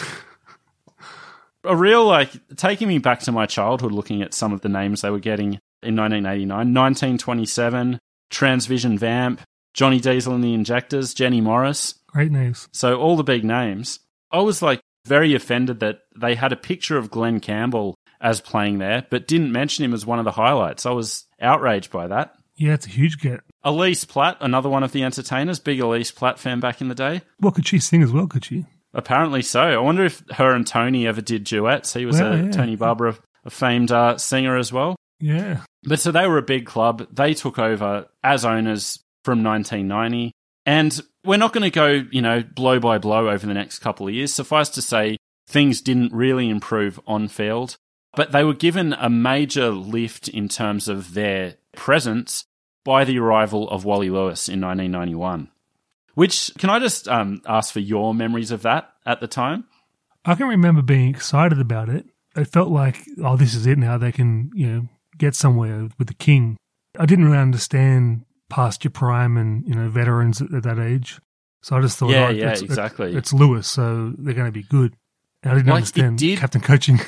Speaker 3: A real, like, taking me back to my childhood looking at some of the names they were getting in 1989. 1927, Transvision Vamp, Johnny Diesel and the Injectors, Jenny Morris.
Speaker 4: Great names.
Speaker 3: So all the big names. I was, like, very offended that they had a picture of Glenn Campbell as playing there, but didn't mention him as one of the highlights. I was outraged by that.
Speaker 4: Yeah, it's a huge get.
Speaker 3: Elise Platt, another one of the entertainers, big Elise Platt fan back in the day.
Speaker 4: Well, could she sing as well, could she?
Speaker 3: Apparently so. I wonder if her and Tony ever did duets. He was Tony Barber, a famed singer as well.
Speaker 4: Yeah.
Speaker 3: But so they were a big club. They took over as owners from 1990. And we're not going to go, you know, blow by blow over the next couple of years. Suffice to say, things didn't really improve on field. But they were given a major lift in terms of their presence by the arrival of Wally Lewis in 1991. Which, can I just ask for your memories of that at the time?
Speaker 4: I can remember being excited about it. It felt like, oh, this is it now. They can, you know, get somewhere with the king. I didn't really understand past your prime and, you know, veterans at that age. So I just thought,
Speaker 3: exactly.
Speaker 4: It's Lewis, so they're going to be good. And I didn't understand captain coaching.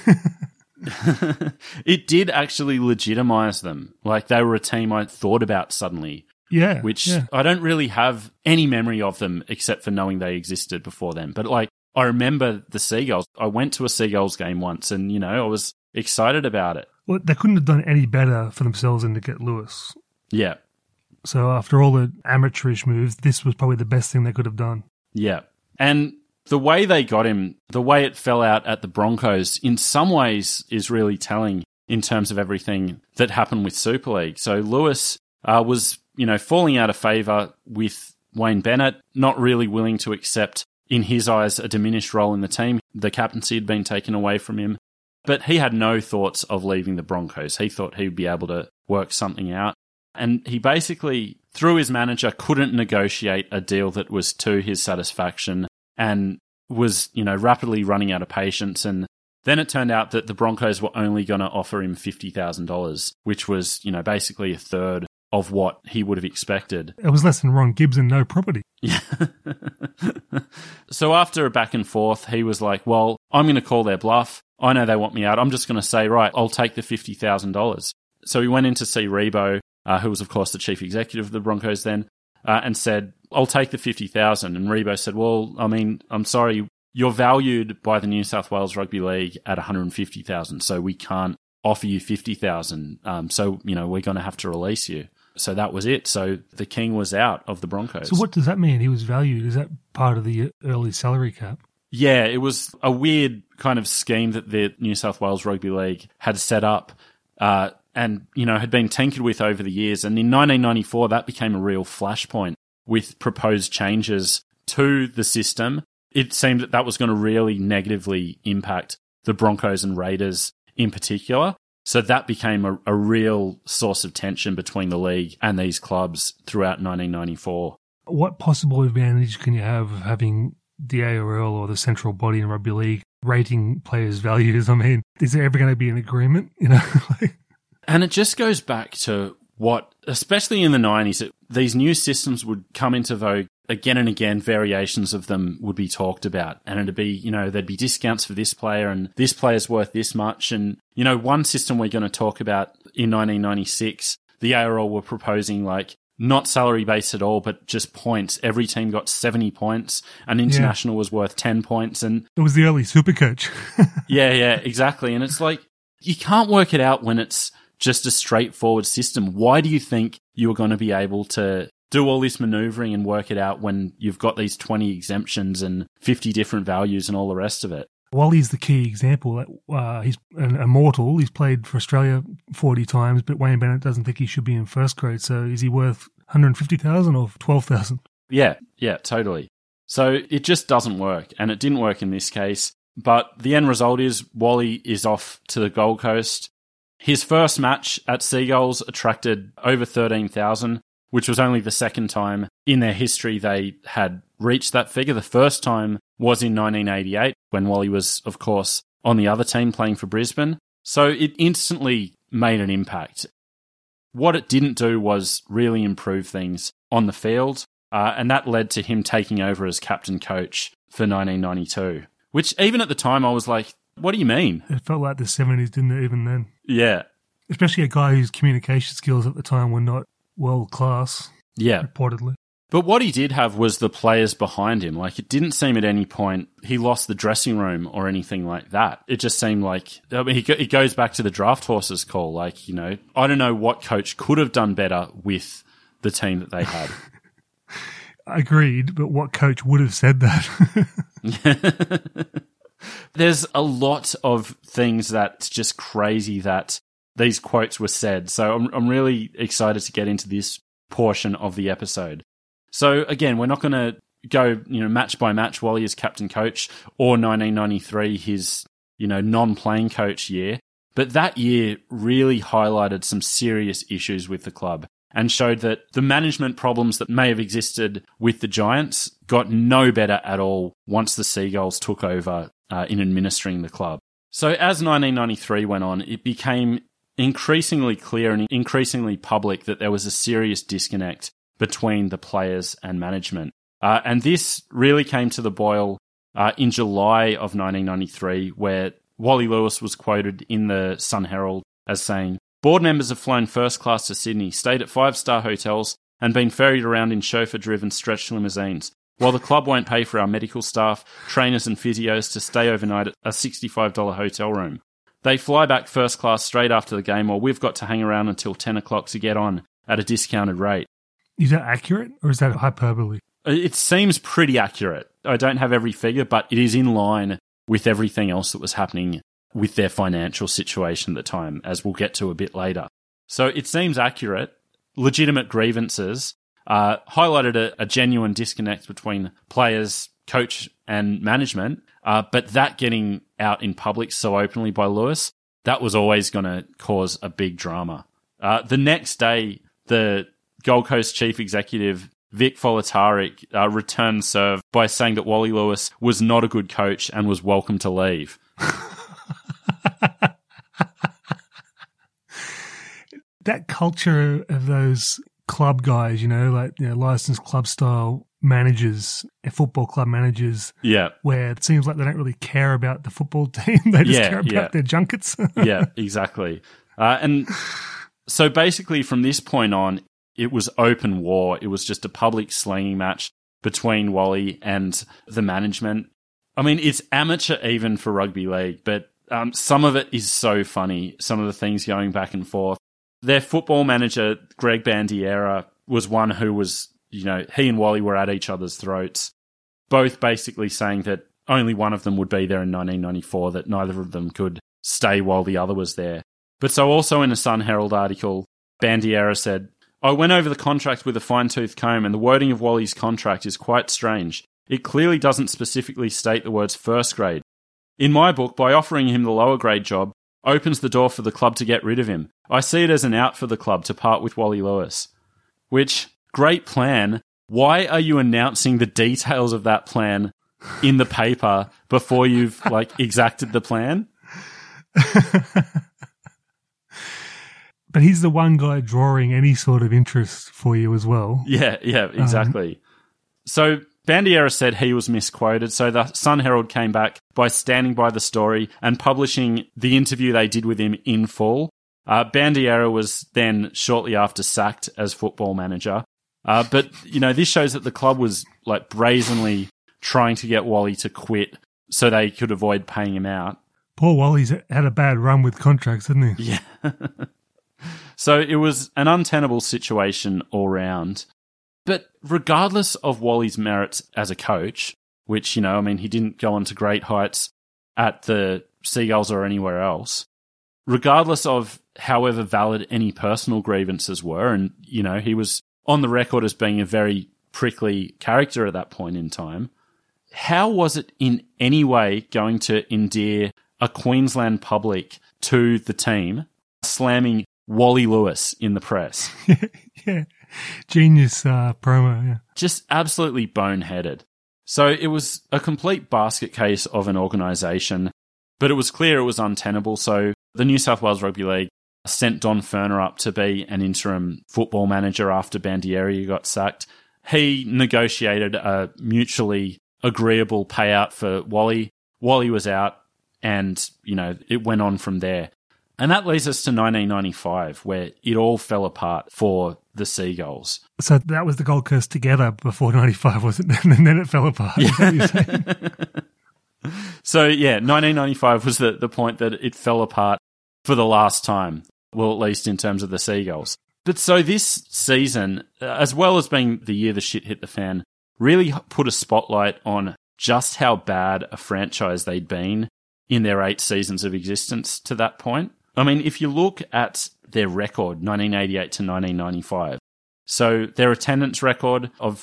Speaker 3: It did actually legitimize them. Like, they were a team I thought about suddenly.
Speaker 4: Yeah.
Speaker 3: I don't really have any memory of them except for knowing they existed before then. But, like, I remember the Seagulls. I went to a Seagulls game once and, you know, I was excited about it.
Speaker 4: Well, they couldn't have done any better for themselves than to get Lewis.
Speaker 3: Yeah.
Speaker 4: So after all the amateurish moves, this was probably the best thing they could have done.
Speaker 3: Yeah. And the way they got him, the way it fell out at the Broncos, in some ways is really telling in terms of everything that happened with Super League. So Lewis was, you know, falling out of favour with Wayne Bennett, not really willing to accept, in his eyes, a diminished role in the team. The captaincy had been taken away from him. But he had no thoughts of leaving the Broncos. He thought he'd be able to work something out. And he basically, through his manager, couldn't negotiate a deal that was to his satisfaction and was, you know, rapidly running out of patience. And then it turned out that the Broncos were only going to offer him $50,000, which was, you know, basically a third of what he would have expected.
Speaker 4: It was less than Ron Gibbs and no property.
Speaker 3: Yeah. So after a back and forth, he was like, well, I'm going to call their bluff. I know they want me out. I'm just going to say, right, I'll take the $50,000. So he went in to see Rebo, who was, of course, the chief executive of the Broncos then, and said, I'll take the $50,000. And Rebo said, well, I mean, I'm sorry, you're valued by the New South Wales Rugby League at $150,000, so we can't offer you $50,000. So, you know, we're going to have to release you. So that was it. So the king was out of the Broncos.
Speaker 4: So what does that mean? He was valued? Is that part of the early salary cap?
Speaker 3: Yeah, it was a weird kind of scheme that the New South Wales Rugby League had set up and, you know, had been tinkered with over the years. And in 1994, that became a real flashpoint with proposed changes to the system. It seemed that that was going to really negatively impact the Broncos and Raiders in particular. So that became a real source of tension between the league and these clubs throughout 1994.
Speaker 4: What possible advantage can you have of having the ARL or the central body in rugby league rating players' values? I mean, is there ever going to be an agreement? You know,
Speaker 3: and it just goes back to what, especially in the 90s, these new systems would come into vogue again and again, variations of them would be talked about. And it'd be, there'd be discounts for this player and this player's worth this much. And, one system we're going to talk about in 1996, the ARL were proposing not salary based at all, but just points. Every team got 70 points. An international was worth 10 points. And
Speaker 4: it was the early Supercoach.
Speaker 3: yeah, exactly. And it's you can't work it out when it's just a straightforward system. Why do you think you are going to be able to do all this maneuvering and work it out when you've got these 20 exemptions and 50 different values and all the rest of it?
Speaker 4: Wally's the key example. He's an immortal. He's played for Australia 40 times, but Wayne Bennett doesn't think he should be in first grade. So is he worth 150,000 or 12,000?
Speaker 3: Yeah, totally. So it just doesn't work, and it didn't work in this case. But the end result is Wally is off to the Gold Coast. His first match at Seagulls attracted over 13,000, which was only the second time in their history they had reached that figure. The first time was in 1988, when Wally was, of course, on the other team playing for Brisbane. So it instantly made an impact. What it didn't do was really improve things on the field, and that led to him taking over as captain coach for 1992, which even at the time I was like, what do you mean?
Speaker 4: It felt like the 70s, didn't it, even then?
Speaker 3: Yeah.
Speaker 4: Especially a guy whose communication skills at the time were not world class.
Speaker 3: Yeah.
Speaker 4: Reportedly.
Speaker 3: But what he did have was the players behind him. It didn't seem at any point he lost the dressing room or anything like that. It just seemed it goes back to the draft horses call. I don't know what coach could have done better with the team that they had.
Speaker 4: Agreed, but what coach would have said that?
Speaker 3: There's a lot of things that's just crazy that these quotes were said. So I'm really excited to get into this portion of the episode. So again, we're not going to go, match by match while he is captain coach or 1993, his, non-playing coach year. But that year really highlighted some serious issues with the club and showed that the management problems that may have existed with the Giants got no better at all once the Seagulls took over in administering the club. So as 1993 went on, it became increasingly clear and increasingly public that there was a serious disconnect between the players and management. And this really came to the boil in July of 1993, where Wally Lewis was quoted in the Sun Herald as saying, "Board members have flown first class to Sydney, stayed at 5-star hotels, and been ferried around in chauffeur-driven stretch limousines, while the club won't pay for our medical staff, trainers and physios to stay overnight at a $65 hotel room. They fly back first class straight after the game, while we've got to hang around until 10 o'clock to get on at a discounted rate."
Speaker 4: Is that accurate or is that hyperbole?
Speaker 3: It seems pretty accurate. I don't have every figure, but it is in line with everything else that was happening with their financial situation at the time, as we'll get to a bit later. So it seems accurate. Legitimate grievances highlighted a genuine disconnect between players, coach and management, but that getting out in public so openly by Lewis, that was always going to cause a big drama. The next day, the Gold Coast chief executive Vic Volatarik returned serve by saying that Wally Lewis was not a good coach and was welcome to leave.
Speaker 4: That culture of those club guys, licensed club style managers, football club managers, where it seems like they don't really care about the football team. They just care about their junkets.
Speaker 3: Yeah, exactly. And so basically from this point on, it was open war. It was just a public slinging match between Wally and the management. I mean, it's amateur even for rugby league, but some of it is so funny, some of the things going back and forth. Their football manager, Greg Bandiera, was one who was, he and Wally were at each other's throats, both basically saying that only one of them would be there in 1994, that neither of them could stay while the other was there. But so also in a Sun Herald article, Bandiera said, "I went over the contract with a fine-tooth comb, and the wording of Wally's contract is quite strange. It clearly doesn't specifically state the words first grade. In my book, by offering him the lower grade job, opens the door for the club to get rid of him. I see it as an out for the club to part with Wally Lewis." Which, great plan. Why are you announcing the details of that plan in the paper before you've exacted the plan?
Speaker 4: But he's the one guy drawing any sort of interest for you as well.
Speaker 3: Yeah, exactly. So Bandiera said he was misquoted, so the Sun Herald came back by standing by the story and publishing the interview they did with him in full. Bandiera was then shortly after sacked as football manager. But, this shows that the club was like brazenly trying to get Wally to quit so they could avoid paying him out.
Speaker 4: Poor Wally's had a bad run with contracts, hasn't he?
Speaker 3: Yeah. So it was an untenable situation all round. But regardless of Wally's merits as a coach, which, he didn't go on to great heights at the Seagulls or anywhere else, regardless of however valid any personal grievances were, and, he was on the record as being a very prickly character at that point in time, how was it in any way going to endear a Queensland public to the team slamming Wally Lewis in the press?
Speaker 4: Yeah. Genius promo, yeah.
Speaker 3: Just absolutely boneheaded. So it was a complete basket case of an organisation, but it was clear it was untenable. So the New South Wales Rugby League sent Don Ferner up to be an interim football manager after Bandiera got sacked. He negotiated a mutually agreeable payout for Wally. Wally was out, and, it went on from there. And that leads us to 1995, where it all fell apart for the Seagulls.
Speaker 4: So that was the Gold Coast together before 95, wasn't it? And then it fell apart.
Speaker 3: Yeah.
Speaker 4: Is that what you're saying?
Speaker 3: So, 1995 was the point that it fell apart for the last time. Well, at least in terms of the Seagulls. But so this season, as well as being the year the shit hit the fan, really put a spotlight on just how bad a franchise they'd been in their 8 seasons of existence to that point. I mean, if you look at their record, 1988 to 1995, so their attendance record of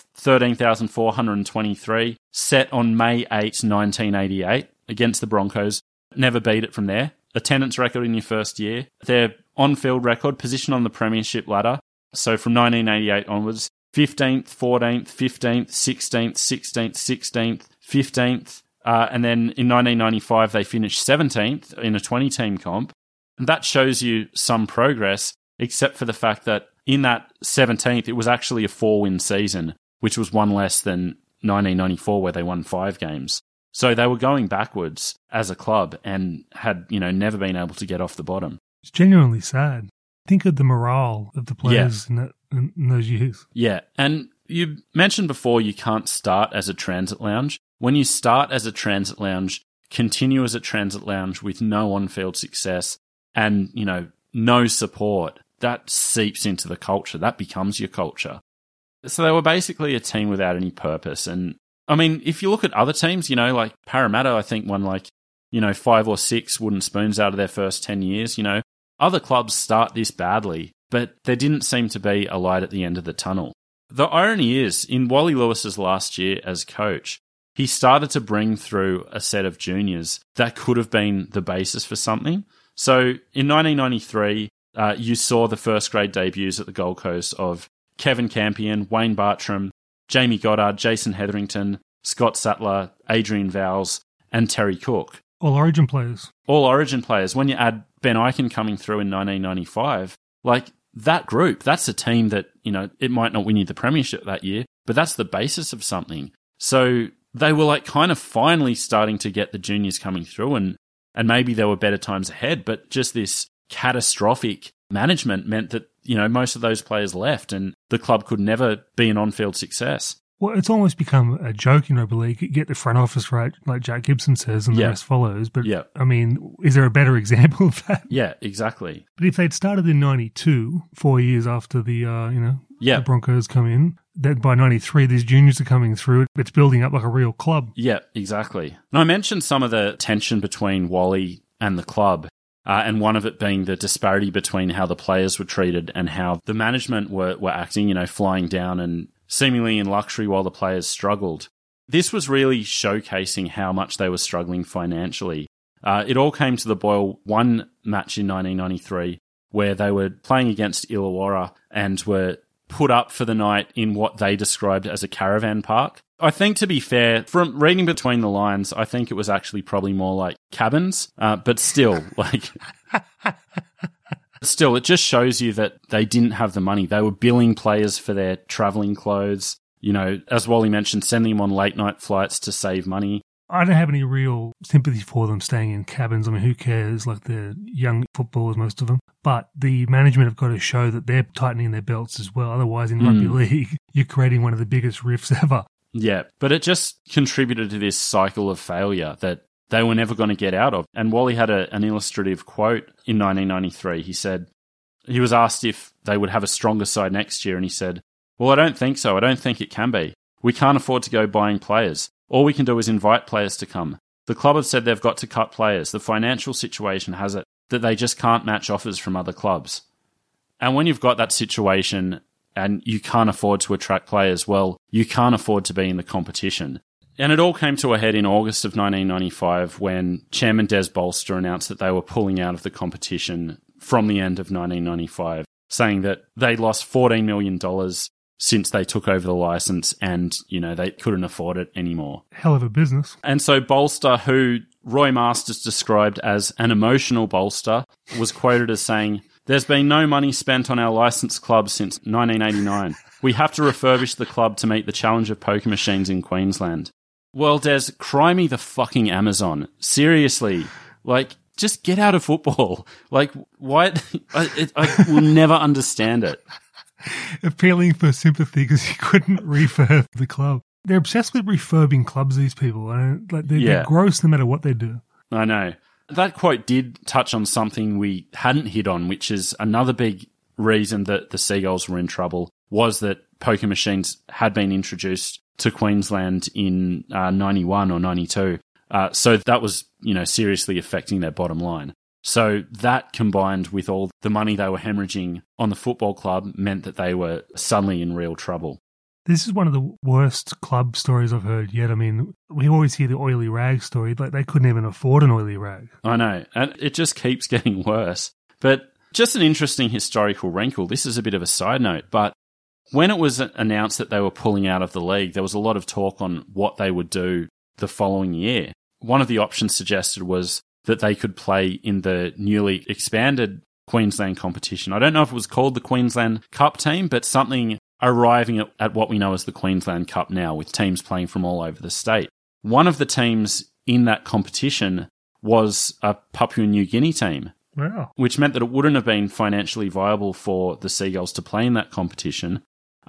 Speaker 3: 13,423, set on May 8, 1988, against the Broncos, never beat it from there. Attendance record in your first year. Their on-field record, position on the premiership ladder, so from 1988 onwards, 15th, 14th, 15th, 16th, 16th, 16th, 15th, and then in 1995 they finished 17th in a 20-team comp. And that shows you some progress, except for the fact that in that 17th, it was actually a 4-win season, which was one less than 1994 where they won 5 games. So they were going backwards as a club and had, never been able to get off the bottom.
Speaker 4: It's genuinely sad. Think of the morale of the players in those years.
Speaker 3: Yeah, and you mentioned before you can't start as a transit lounge. When you start as a transit lounge, continue as a transit lounge with no on-field success and, no support, that seeps into the culture. That becomes your culture. So they were basically a team without any purpose. And, if you look at other teams, like Parramatta, I think won 5 or 6 wooden spoons out of their first 10 years. Other clubs start this badly, but there didn't seem to be a light at the end of the tunnel. The irony is, in Wally Lewis's last year as coach, he started to bring through a set of juniors that could have been the basis for something. So in 1993, you saw the first grade debuts at the Gold Coast of Kevin Campion, Wayne Bartram, Jamie Goddard, Jason Hetherington, Scott Sattler, Adrian Vowles, and Terry Cook.
Speaker 4: All Origin players.
Speaker 3: All Origin players. When you add Ben Eichen coming through in 1995, that group, that's a team that, it might not win you the premiership that year, but that's the basis of something. So they were kind of finally starting to get the juniors coming through, and maybe there were better times ahead, but just this catastrophic management meant that, most of those players left and the club could never be an on-field success.
Speaker 4: Well, it's almost become a joke in rugby league. You get the front office right, like Jack Gibson says, and the rest follows. But, is there a better example of that?
Speaker 3: Yeah, exactly.
Speaker 4: But if they'd started in 92, 4 years after the Broncos come in, then by 93, these juniors are coming through. It's building up like a real club.
Speaker 3: Yeah, exactly. And I mentioned some of the tension between Wally and the club, and one of it being the disparity between how the players were treated and how the management were acting, flying down and seemingly in luxury while the players struggled. This was really showcasing how much they were struggling financially. It all came to the boil one match in 1993 where they were playing against Illawarra and were put up for the night in what they described as a caravan park. I think, to be fair, from reading between the lines, I think it was actually probably more like cabins, but still, Still, it just shows you that they didn't have the money. They were billing players for their travelling clothes. you know, as Wally mentioned, sending them on late night flights to save money.
Speaker 4: I don't have any real sympathy for them staying in cabins. I mean, who cares? Like, they're young footballers, most of them. But the management have got to show that they're tightening their belts as well. Otherwise, in rugby league, you're creating one of the biggest rifts ever.
Speaker 3: Yeah, but it just contributed to this cycle of failure that they were never going to get out of. And Wally had an illustrative quote in 1993. He said, he was asked if they would have a stronger side next year, and he said, "Well, I don't think so. I don't think it can be. We can't afford to go buying players. All we can do is invite players to come. The club have said they've got to cut players. The financial situation has it that they just can't match offers from other clubs." And when you've got that situation and you can't afford to attract players, well, you can't afford to be in the competition. And it all came to a head in August of 1995 when Chairman Des Bolster announced that they were pulling out of the competition from the end of 1995, saying that they lost $14 million since they took over the license and, you know, they couldn't afford it anymore.
Speaker 4: Hell of a business.
Speaker 3: And so Bolster, who Roy Masters described as an emotional Bolster, was quoted as saying, "There's been no money spent on our licensed club since 1989. We have to refurbish the club to meet the challenge of poker machines in Queensland." Well, Des, cry me the fucking Amazon. Seriously. Like, just get out of football. Like, why? I will never understand it.
Speaker 4: Appealing for sympathy because you couldn't refurb the club. They're obsessed with refurbing clubs, these people. They're gross no matter what they do.
Speaker 3: I know. That quote did touch on something we hadn't hit on, which is another big reason that the Seagulls were in trouble, was that poker machines had been introduced to Queensland in 91 or 92. So that was, you know, seriously affecting their bottom line. So that combined with all the money they were hemorrhaging on the football club meant that they were suddenly in real trouble.
Speaker 4: This is one of the worst club stories I've heard yet. I mean, we always hear the oily rag story. Like, they couldn't even afford an oily rag.
Speaker 3: I know. And it just keeps getting worse. But just an interesting historical wrinkle. This is a bit of a side note, but when it was announced that they were pulling out of the league, there was a lot of talk on what they would do the following year. One of the options suggested was that they could play in the newly expanded Queensland competition. I don't know if it was called the Queensland Cup team, but something arriving at what we know as the Queensland Cup now, with teams playing from all over the state. One of the teams in that competition was a Papua New Guinea team.
Speaker 4: Wow.
Speaker 3: Which meant that it wouldn't have been financially viable for the Seagulls to play in that competition.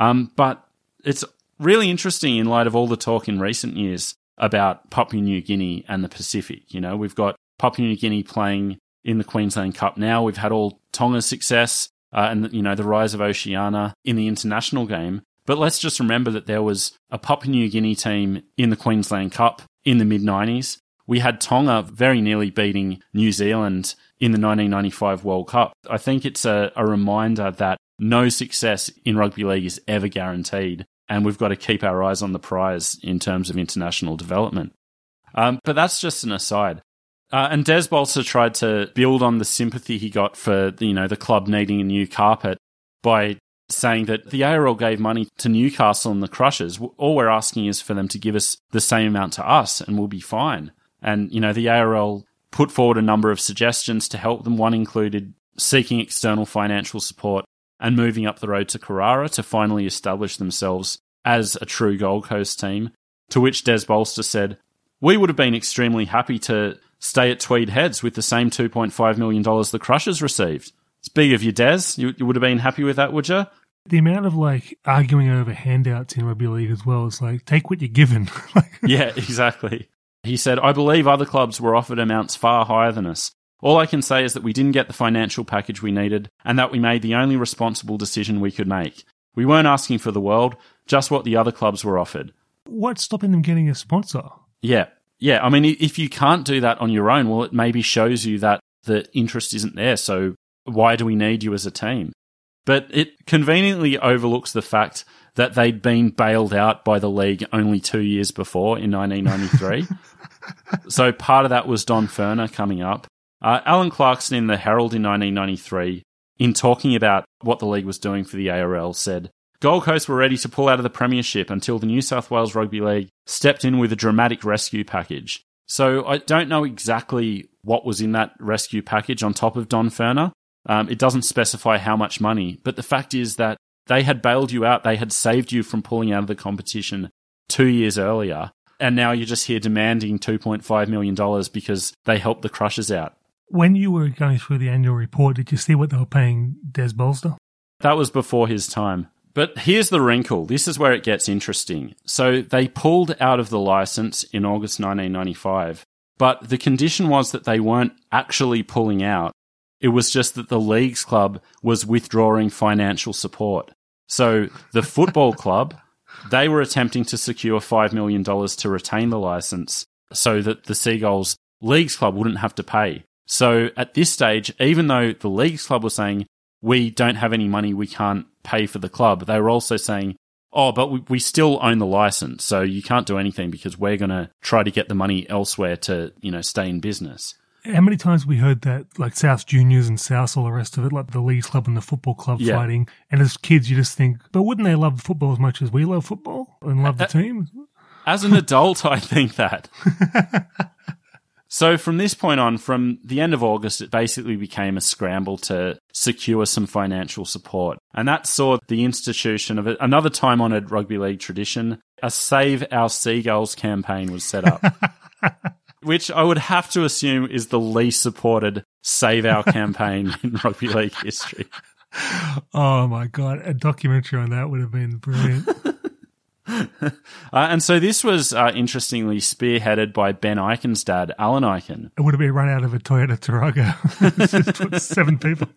Speaker 3: But it's really interesting in light of all the talk in recent years about Papua New Guinea and the Pacific. You know, we've got Papua New Guinea playing in the Queensland Cup now. We've had all Tonga's success and, you know, the rise of Oceania in the international game. But let's just remember that there was a Papua New Guinea team in the Queensland Cup in the mid-90s. We had Tonga very nearly beating New Zealand in the 1995 World Cup. I think it's a reminder that no success in rugby league is ever guaranteed, and we've got to keep our eyes on the prize in terms of international development. But that's just an aside. And Des Bolster tried to build on the sympathy he got for, you know, the club needing a new carpet by saying that the ARL gave money to Newcastle and the Crushers. All we're asking is for them to give us the same amount to us and we'll be fine. And, you know, the ARL put forward a number of suggestions to help them. One included seeking external financial support and moving up the road to Carrara to finally establish themselves as a true Gold Coast team, to which Des Bolster said, "We would have been extremely happy to stay at Tweed Heads with the same $2.5 million the Crushers received." It's big of you, Des. You would have been happy with that, would you?
Speaker 4: The amount of, like, arguing over handouts in rugby league as well is like, take what you're given.
Speaker 3: Yeah, exactly. He said, "I believe other clubs were offered amounts far higher than us. All I can say is that we didn't get the financial package we needed and that we made the only responsible decision we could make. We weren't asking for the world, just what the other clubs were offered."
Speaker 4: What's stopping them getting a sponsor?
Speaker 3: Yeah. I mean, if you can't do that on your own, well, it maybe shows you that the interest isn't there. So why do we need you as a team? But it conveniently overlooks the fact that they'd been bailed out by the league only 2 years before in 1993. So part of that was Don Furner coming up. Alan Clarkson in the Herald in 1993, in talking about what the league was doing for the ARL, said, "Gold Coast were ready to pull out of the premiership until the New South Wales Rugby League stepped in with a dramatic rescue package." So I don't know exactly what was in that rescue package on top of Don Furner. It doesn't specify how much money, but the fact is that They had bailed you out. They had saved you from pulling out of the competition 2 years earlier. And now you're just here demanding $2.5 million because they helped the Crushers out.
Speaker 4: When you were going through the annual report, did you see what they were paying Des Bolster?
Speaker 3: That was before his time. But here's the wrinkle. This is where it gets interesting. So they pulled out of the license in August 1995, but the condition was that they weren't actually pulling out. It was just that the Leagues Club was withdrawing financial support. So the football club, they were attempting to secure $5 million to retain the license so that the Seagulls Leagues Club wouldn't have to pay. So at this stage, even though the Leagues Club was saying, we don't have any money, we can't pay for the club, they were also saying, oh, but we still own the license, so you can't do anything because we're going to try to get the money elsewhere to, stay in business.
Speaker 4: How many times we heard that, like South Juniors and South, all the rest of it, like the Leagues Club and the football club fighting, and as kids you just think, but wouldn't they love football as much as we love football and love the team?
Speaker 3: As an adult, I think that. So from this point on, from the end of August, it basically became a scramble to secure some financial support. And that saw the institution of another time-honoured rugby league tradition, a Save Our Seagulls campaign was set up, which I would have to assume is the least supported Save Our campaign in rugby league history.
Speaker 4: Oh my God, a documentary on that would have been brilliant.
Speaker 3: And so this was interestingly spearheaded by Ben Ikin's dad, Alan Ikin.
Speaker 4: It would have been run out of a Toyota Tarago. Just 7 people.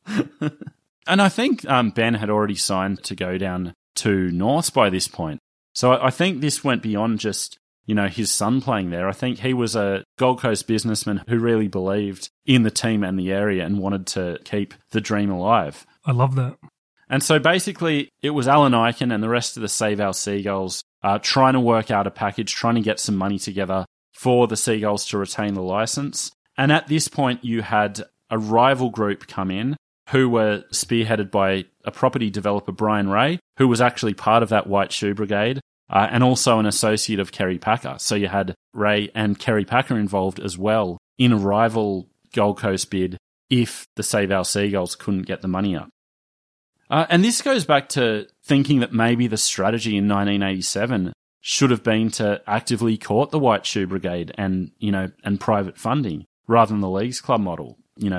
Speaker 3: And I think Ben had already signed to go down to Norths by this point. So I think this went beyond just, his son playing there. I think he was a Gold Coast businessman who really believed in the team and the area and wanted to keep the dream alive.
Speaker 4: I love that.
Speaker 3: And so basically, it was Alan Ikin and the rest of the Save Our Seagulls trying to work out a package, trying to get some money together for the Seagulls to retain the license. And at this point, you had a rival group come in who were spearheaded by a property developer, Brian Ray, who was actually part of that White Shoe Brigade, and also an associate of Kerry Packer. So you had Ray and Kerry Packer involved as well in a rival Gold Coast bid if the Save Our Seagulls couldn't get the money up. And this goes back to thinking that maybe the strategy in 1987 should have been to actively court the White Shoe Brigade and private funding rather than the Leagues Club model.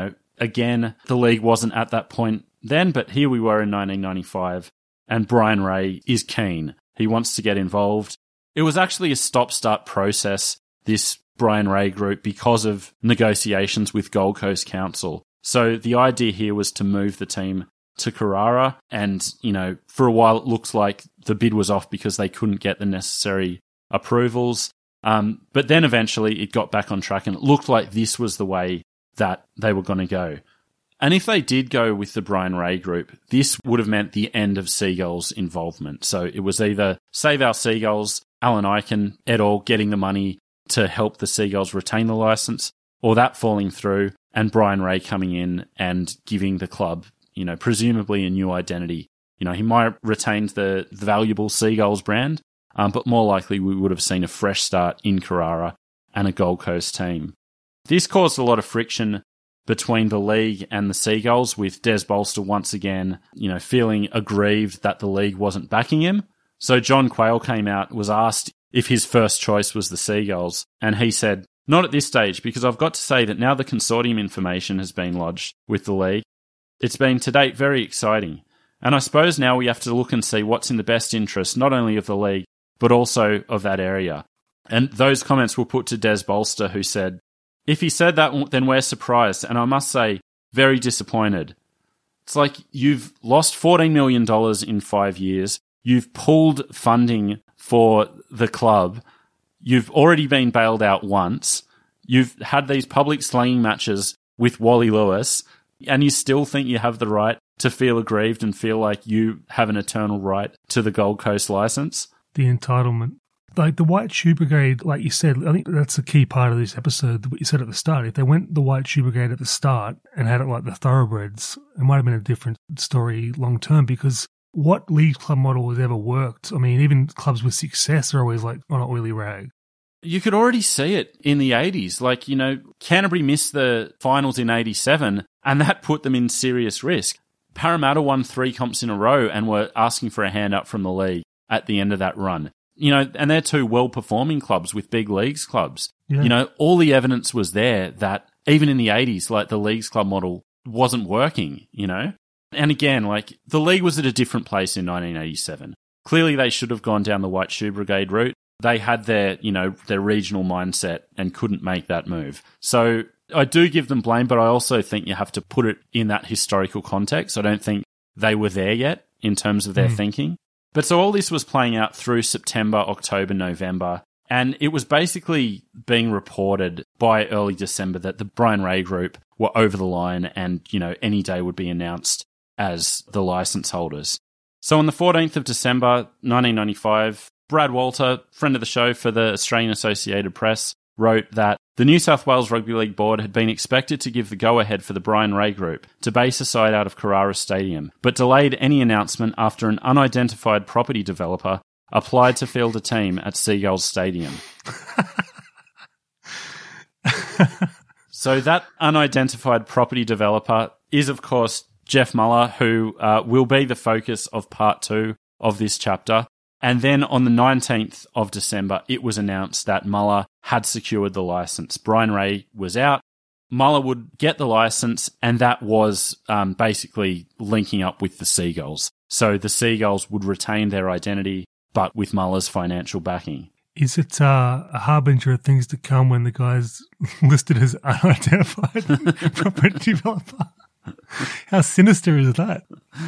Speaker 3: Again, the league wasn't at that point then, but here we were in 1995 and Brian Ray is keen. He wants to get involved. It was actually a stop-start process, this Brian Ray group, because of negotiations with Gold Coast Council. So the idea here was to move the team to Carrara, and, for a while it looks like the bid was off because they couldn't get the necessary approvals. But then eventually it got back on track and it looked like this was the way that they were going to go. And if they did go with the Brian Ray group, this would have meant the end of Seagulls' involvement. So it was either Save Our Seagulls, Alan Ikin et al. Getting the money to help the Seagulls retain the license, or that falling through and Brian Ray coming in and giving the club presumably a new identity. He might have retained the valuable Seagulls brand, but more likely we would have seen a fresh start in Carrara and a Gold Coast team. This caused a lot of friction between the league and the Seagulls, with Des Bolster once again, feeling aggrieved that the league wasn't backing him. So John Quayle came out, was asked if his first choice was the Seagulls, and he said, "Not at this stage, because I've got to say that now the consortium information has been lodged with the league, it's been to date very exciting, and I suppose now we have to look and see what's in the best interest not only of the league, but also of that area." And those comments were put to Des Bolster, who said, "If he said that, then we're surprised, and I must say, very disappointed. It's like you've lost $14 million in 5 years, you've pulled funding for the club, you've already been bailed out once, you've had these public slanging matches with Wally Lewis, and you still think you have the right to feel aggrieved and feel like you have an eternal right to the Gold Coast license?"
Speaker 4: The entitlement. Like the White Shoe Brigade, like you said, I think that's a key part of this episode, what you said at the start. If they went the White Shoe Brigade at the start and had it like the Thoroughbreds, it might have been a different story long term, because what Leagues Club model has ever worked? I mean, even clubs with success are always like on an oily rag.
Speaker 3: You could already see it in the 80s. Like, Canterbury missed the finals in 87, and that put them in serious risk. Parramatta won 3 comps in a row and were asking for a hand up from the league at the end of that run. And they're 2 well-performing clubs with big leagues clubs. Yeah. All the evidence was there that even in the 80s, like the leagues club model wasn't working, And again, like the league was at a different place in 1987. Clearly they should have gone down the White Shoe Brigade route. They had their regional mindset and couldn't make that move. So I do give them blame, but I also think you have to put it in that historical context. I don't think they were there yet in terms of their thinking. But so all this was playing out through September, October, November, and it was basically being reported by early December that the Brian Ray Group were over the line and, any day would be announced as the license holders. So on the 14th of December, 1995, Brad Walter, friend of the show for the Australian Associated Press, wrote that the New South Wales Rugby League Board had been expected to give the go-ahead for the Brian Ray Group to base a side out of Carrara Stadium, but delayed any announcement after an unidentified property developer applied to field a team at Seagulls Stadium. So that unidentified property developer is, of course, Jeff Muller, who will be the focus of part 2 of this chapter. And then on the 19th of December, it was announced that Muller had secured the license. Brian Ray was out. Muller would get the license, and that was basically linking up with the Seagulls. So the Seagulls would retain their identity, but with Muller's financial backing.
Speaker 4: Is it a harbinger of things to come when the guy's listed as unidentified property developer? How sinister is that?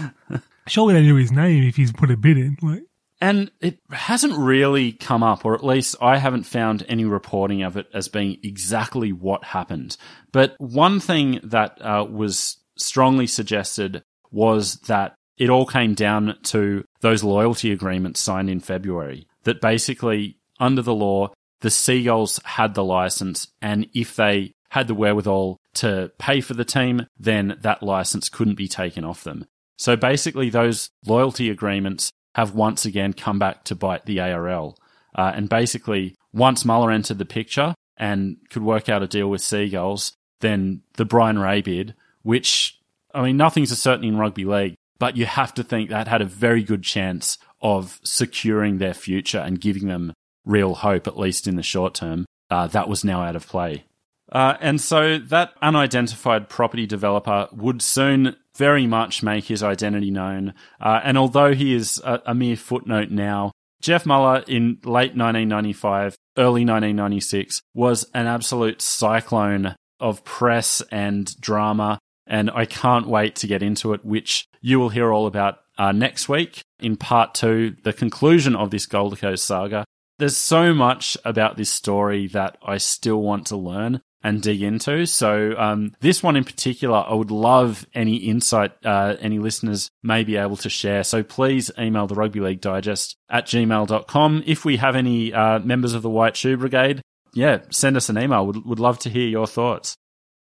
Speaker 4: Surely they knew his name if he's put a bid in.
Speaker 3: And it hasn't really come up, or at least I haven't found any reporting of it as being exactly what happened. But one thing that was strongly suggested was that it all came down to those loyalty agreements signed in February, that basically, under the law, the Seagulls had the license, and if they had the wherewithal to pay for the team, then that license couldn't be taken off them. So basically, those loyalty agreements have once again come back to bite the ARL. And basically, once Muller entered the picture and could work out a deal with Seagulls, then the Brian Ray bid, which, nothing's a certainty in rugby league, but you have to think that had a very good chance of securing their future and giving them real hope, at least in the short term. That was now out of play. And so that unidentified property developer would soon very much make his identity known. And although he is a mere footnote now, Jeff Muller in late 1995, early 1996 was an absolute cyclone of press and drama. And I can't wait to get into it, which you will hear all about next week in part 2, the conclusion of this Gold Coast saga. There's so much about this story that I still want to learn and dig into. So this one in particular, I would love any insight any listeners may be able to share. So please email the Rugby League Digest at gmail.com. If we have any members of the White Shoe Brigade, send us an email. Would love to hear your thoughts.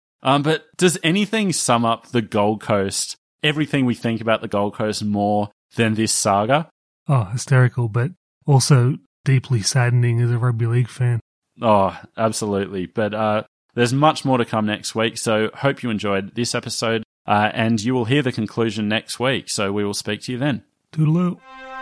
Speaker 3: But does anything sum up the Gold Coast, everything we think about the Gold Coast, more than this saga?
Speaker 4: Oh, hysterical, but also deeply saddening as a rugby league fan.
Speaker 3: Oh, absolutely. But there's much more to come next week, so hope you enjoyed this episode, and you will hear the conclusion next week, so we will speak to you then.
Speaker 4: Toodaloo.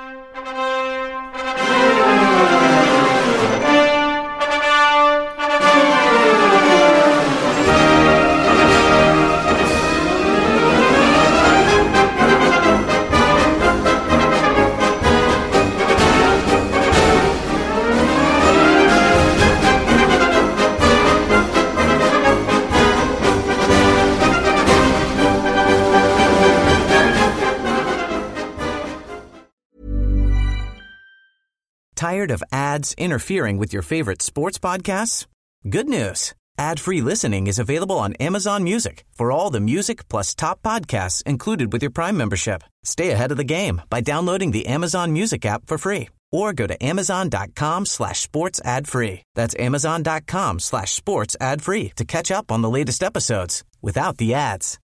Speaker 5: Tired of ads interfering with your favorite sports podcasts? Good news. Ad-free listening is available on Amazon Music for all the music plus top podcasts included with your Prime membership. Stay ahead of the game by downloading the Amazon Music app for free or go to amazon.com/sports ad free. That's amazon.com/sports ad free to catch up on the latest episodes without the ads.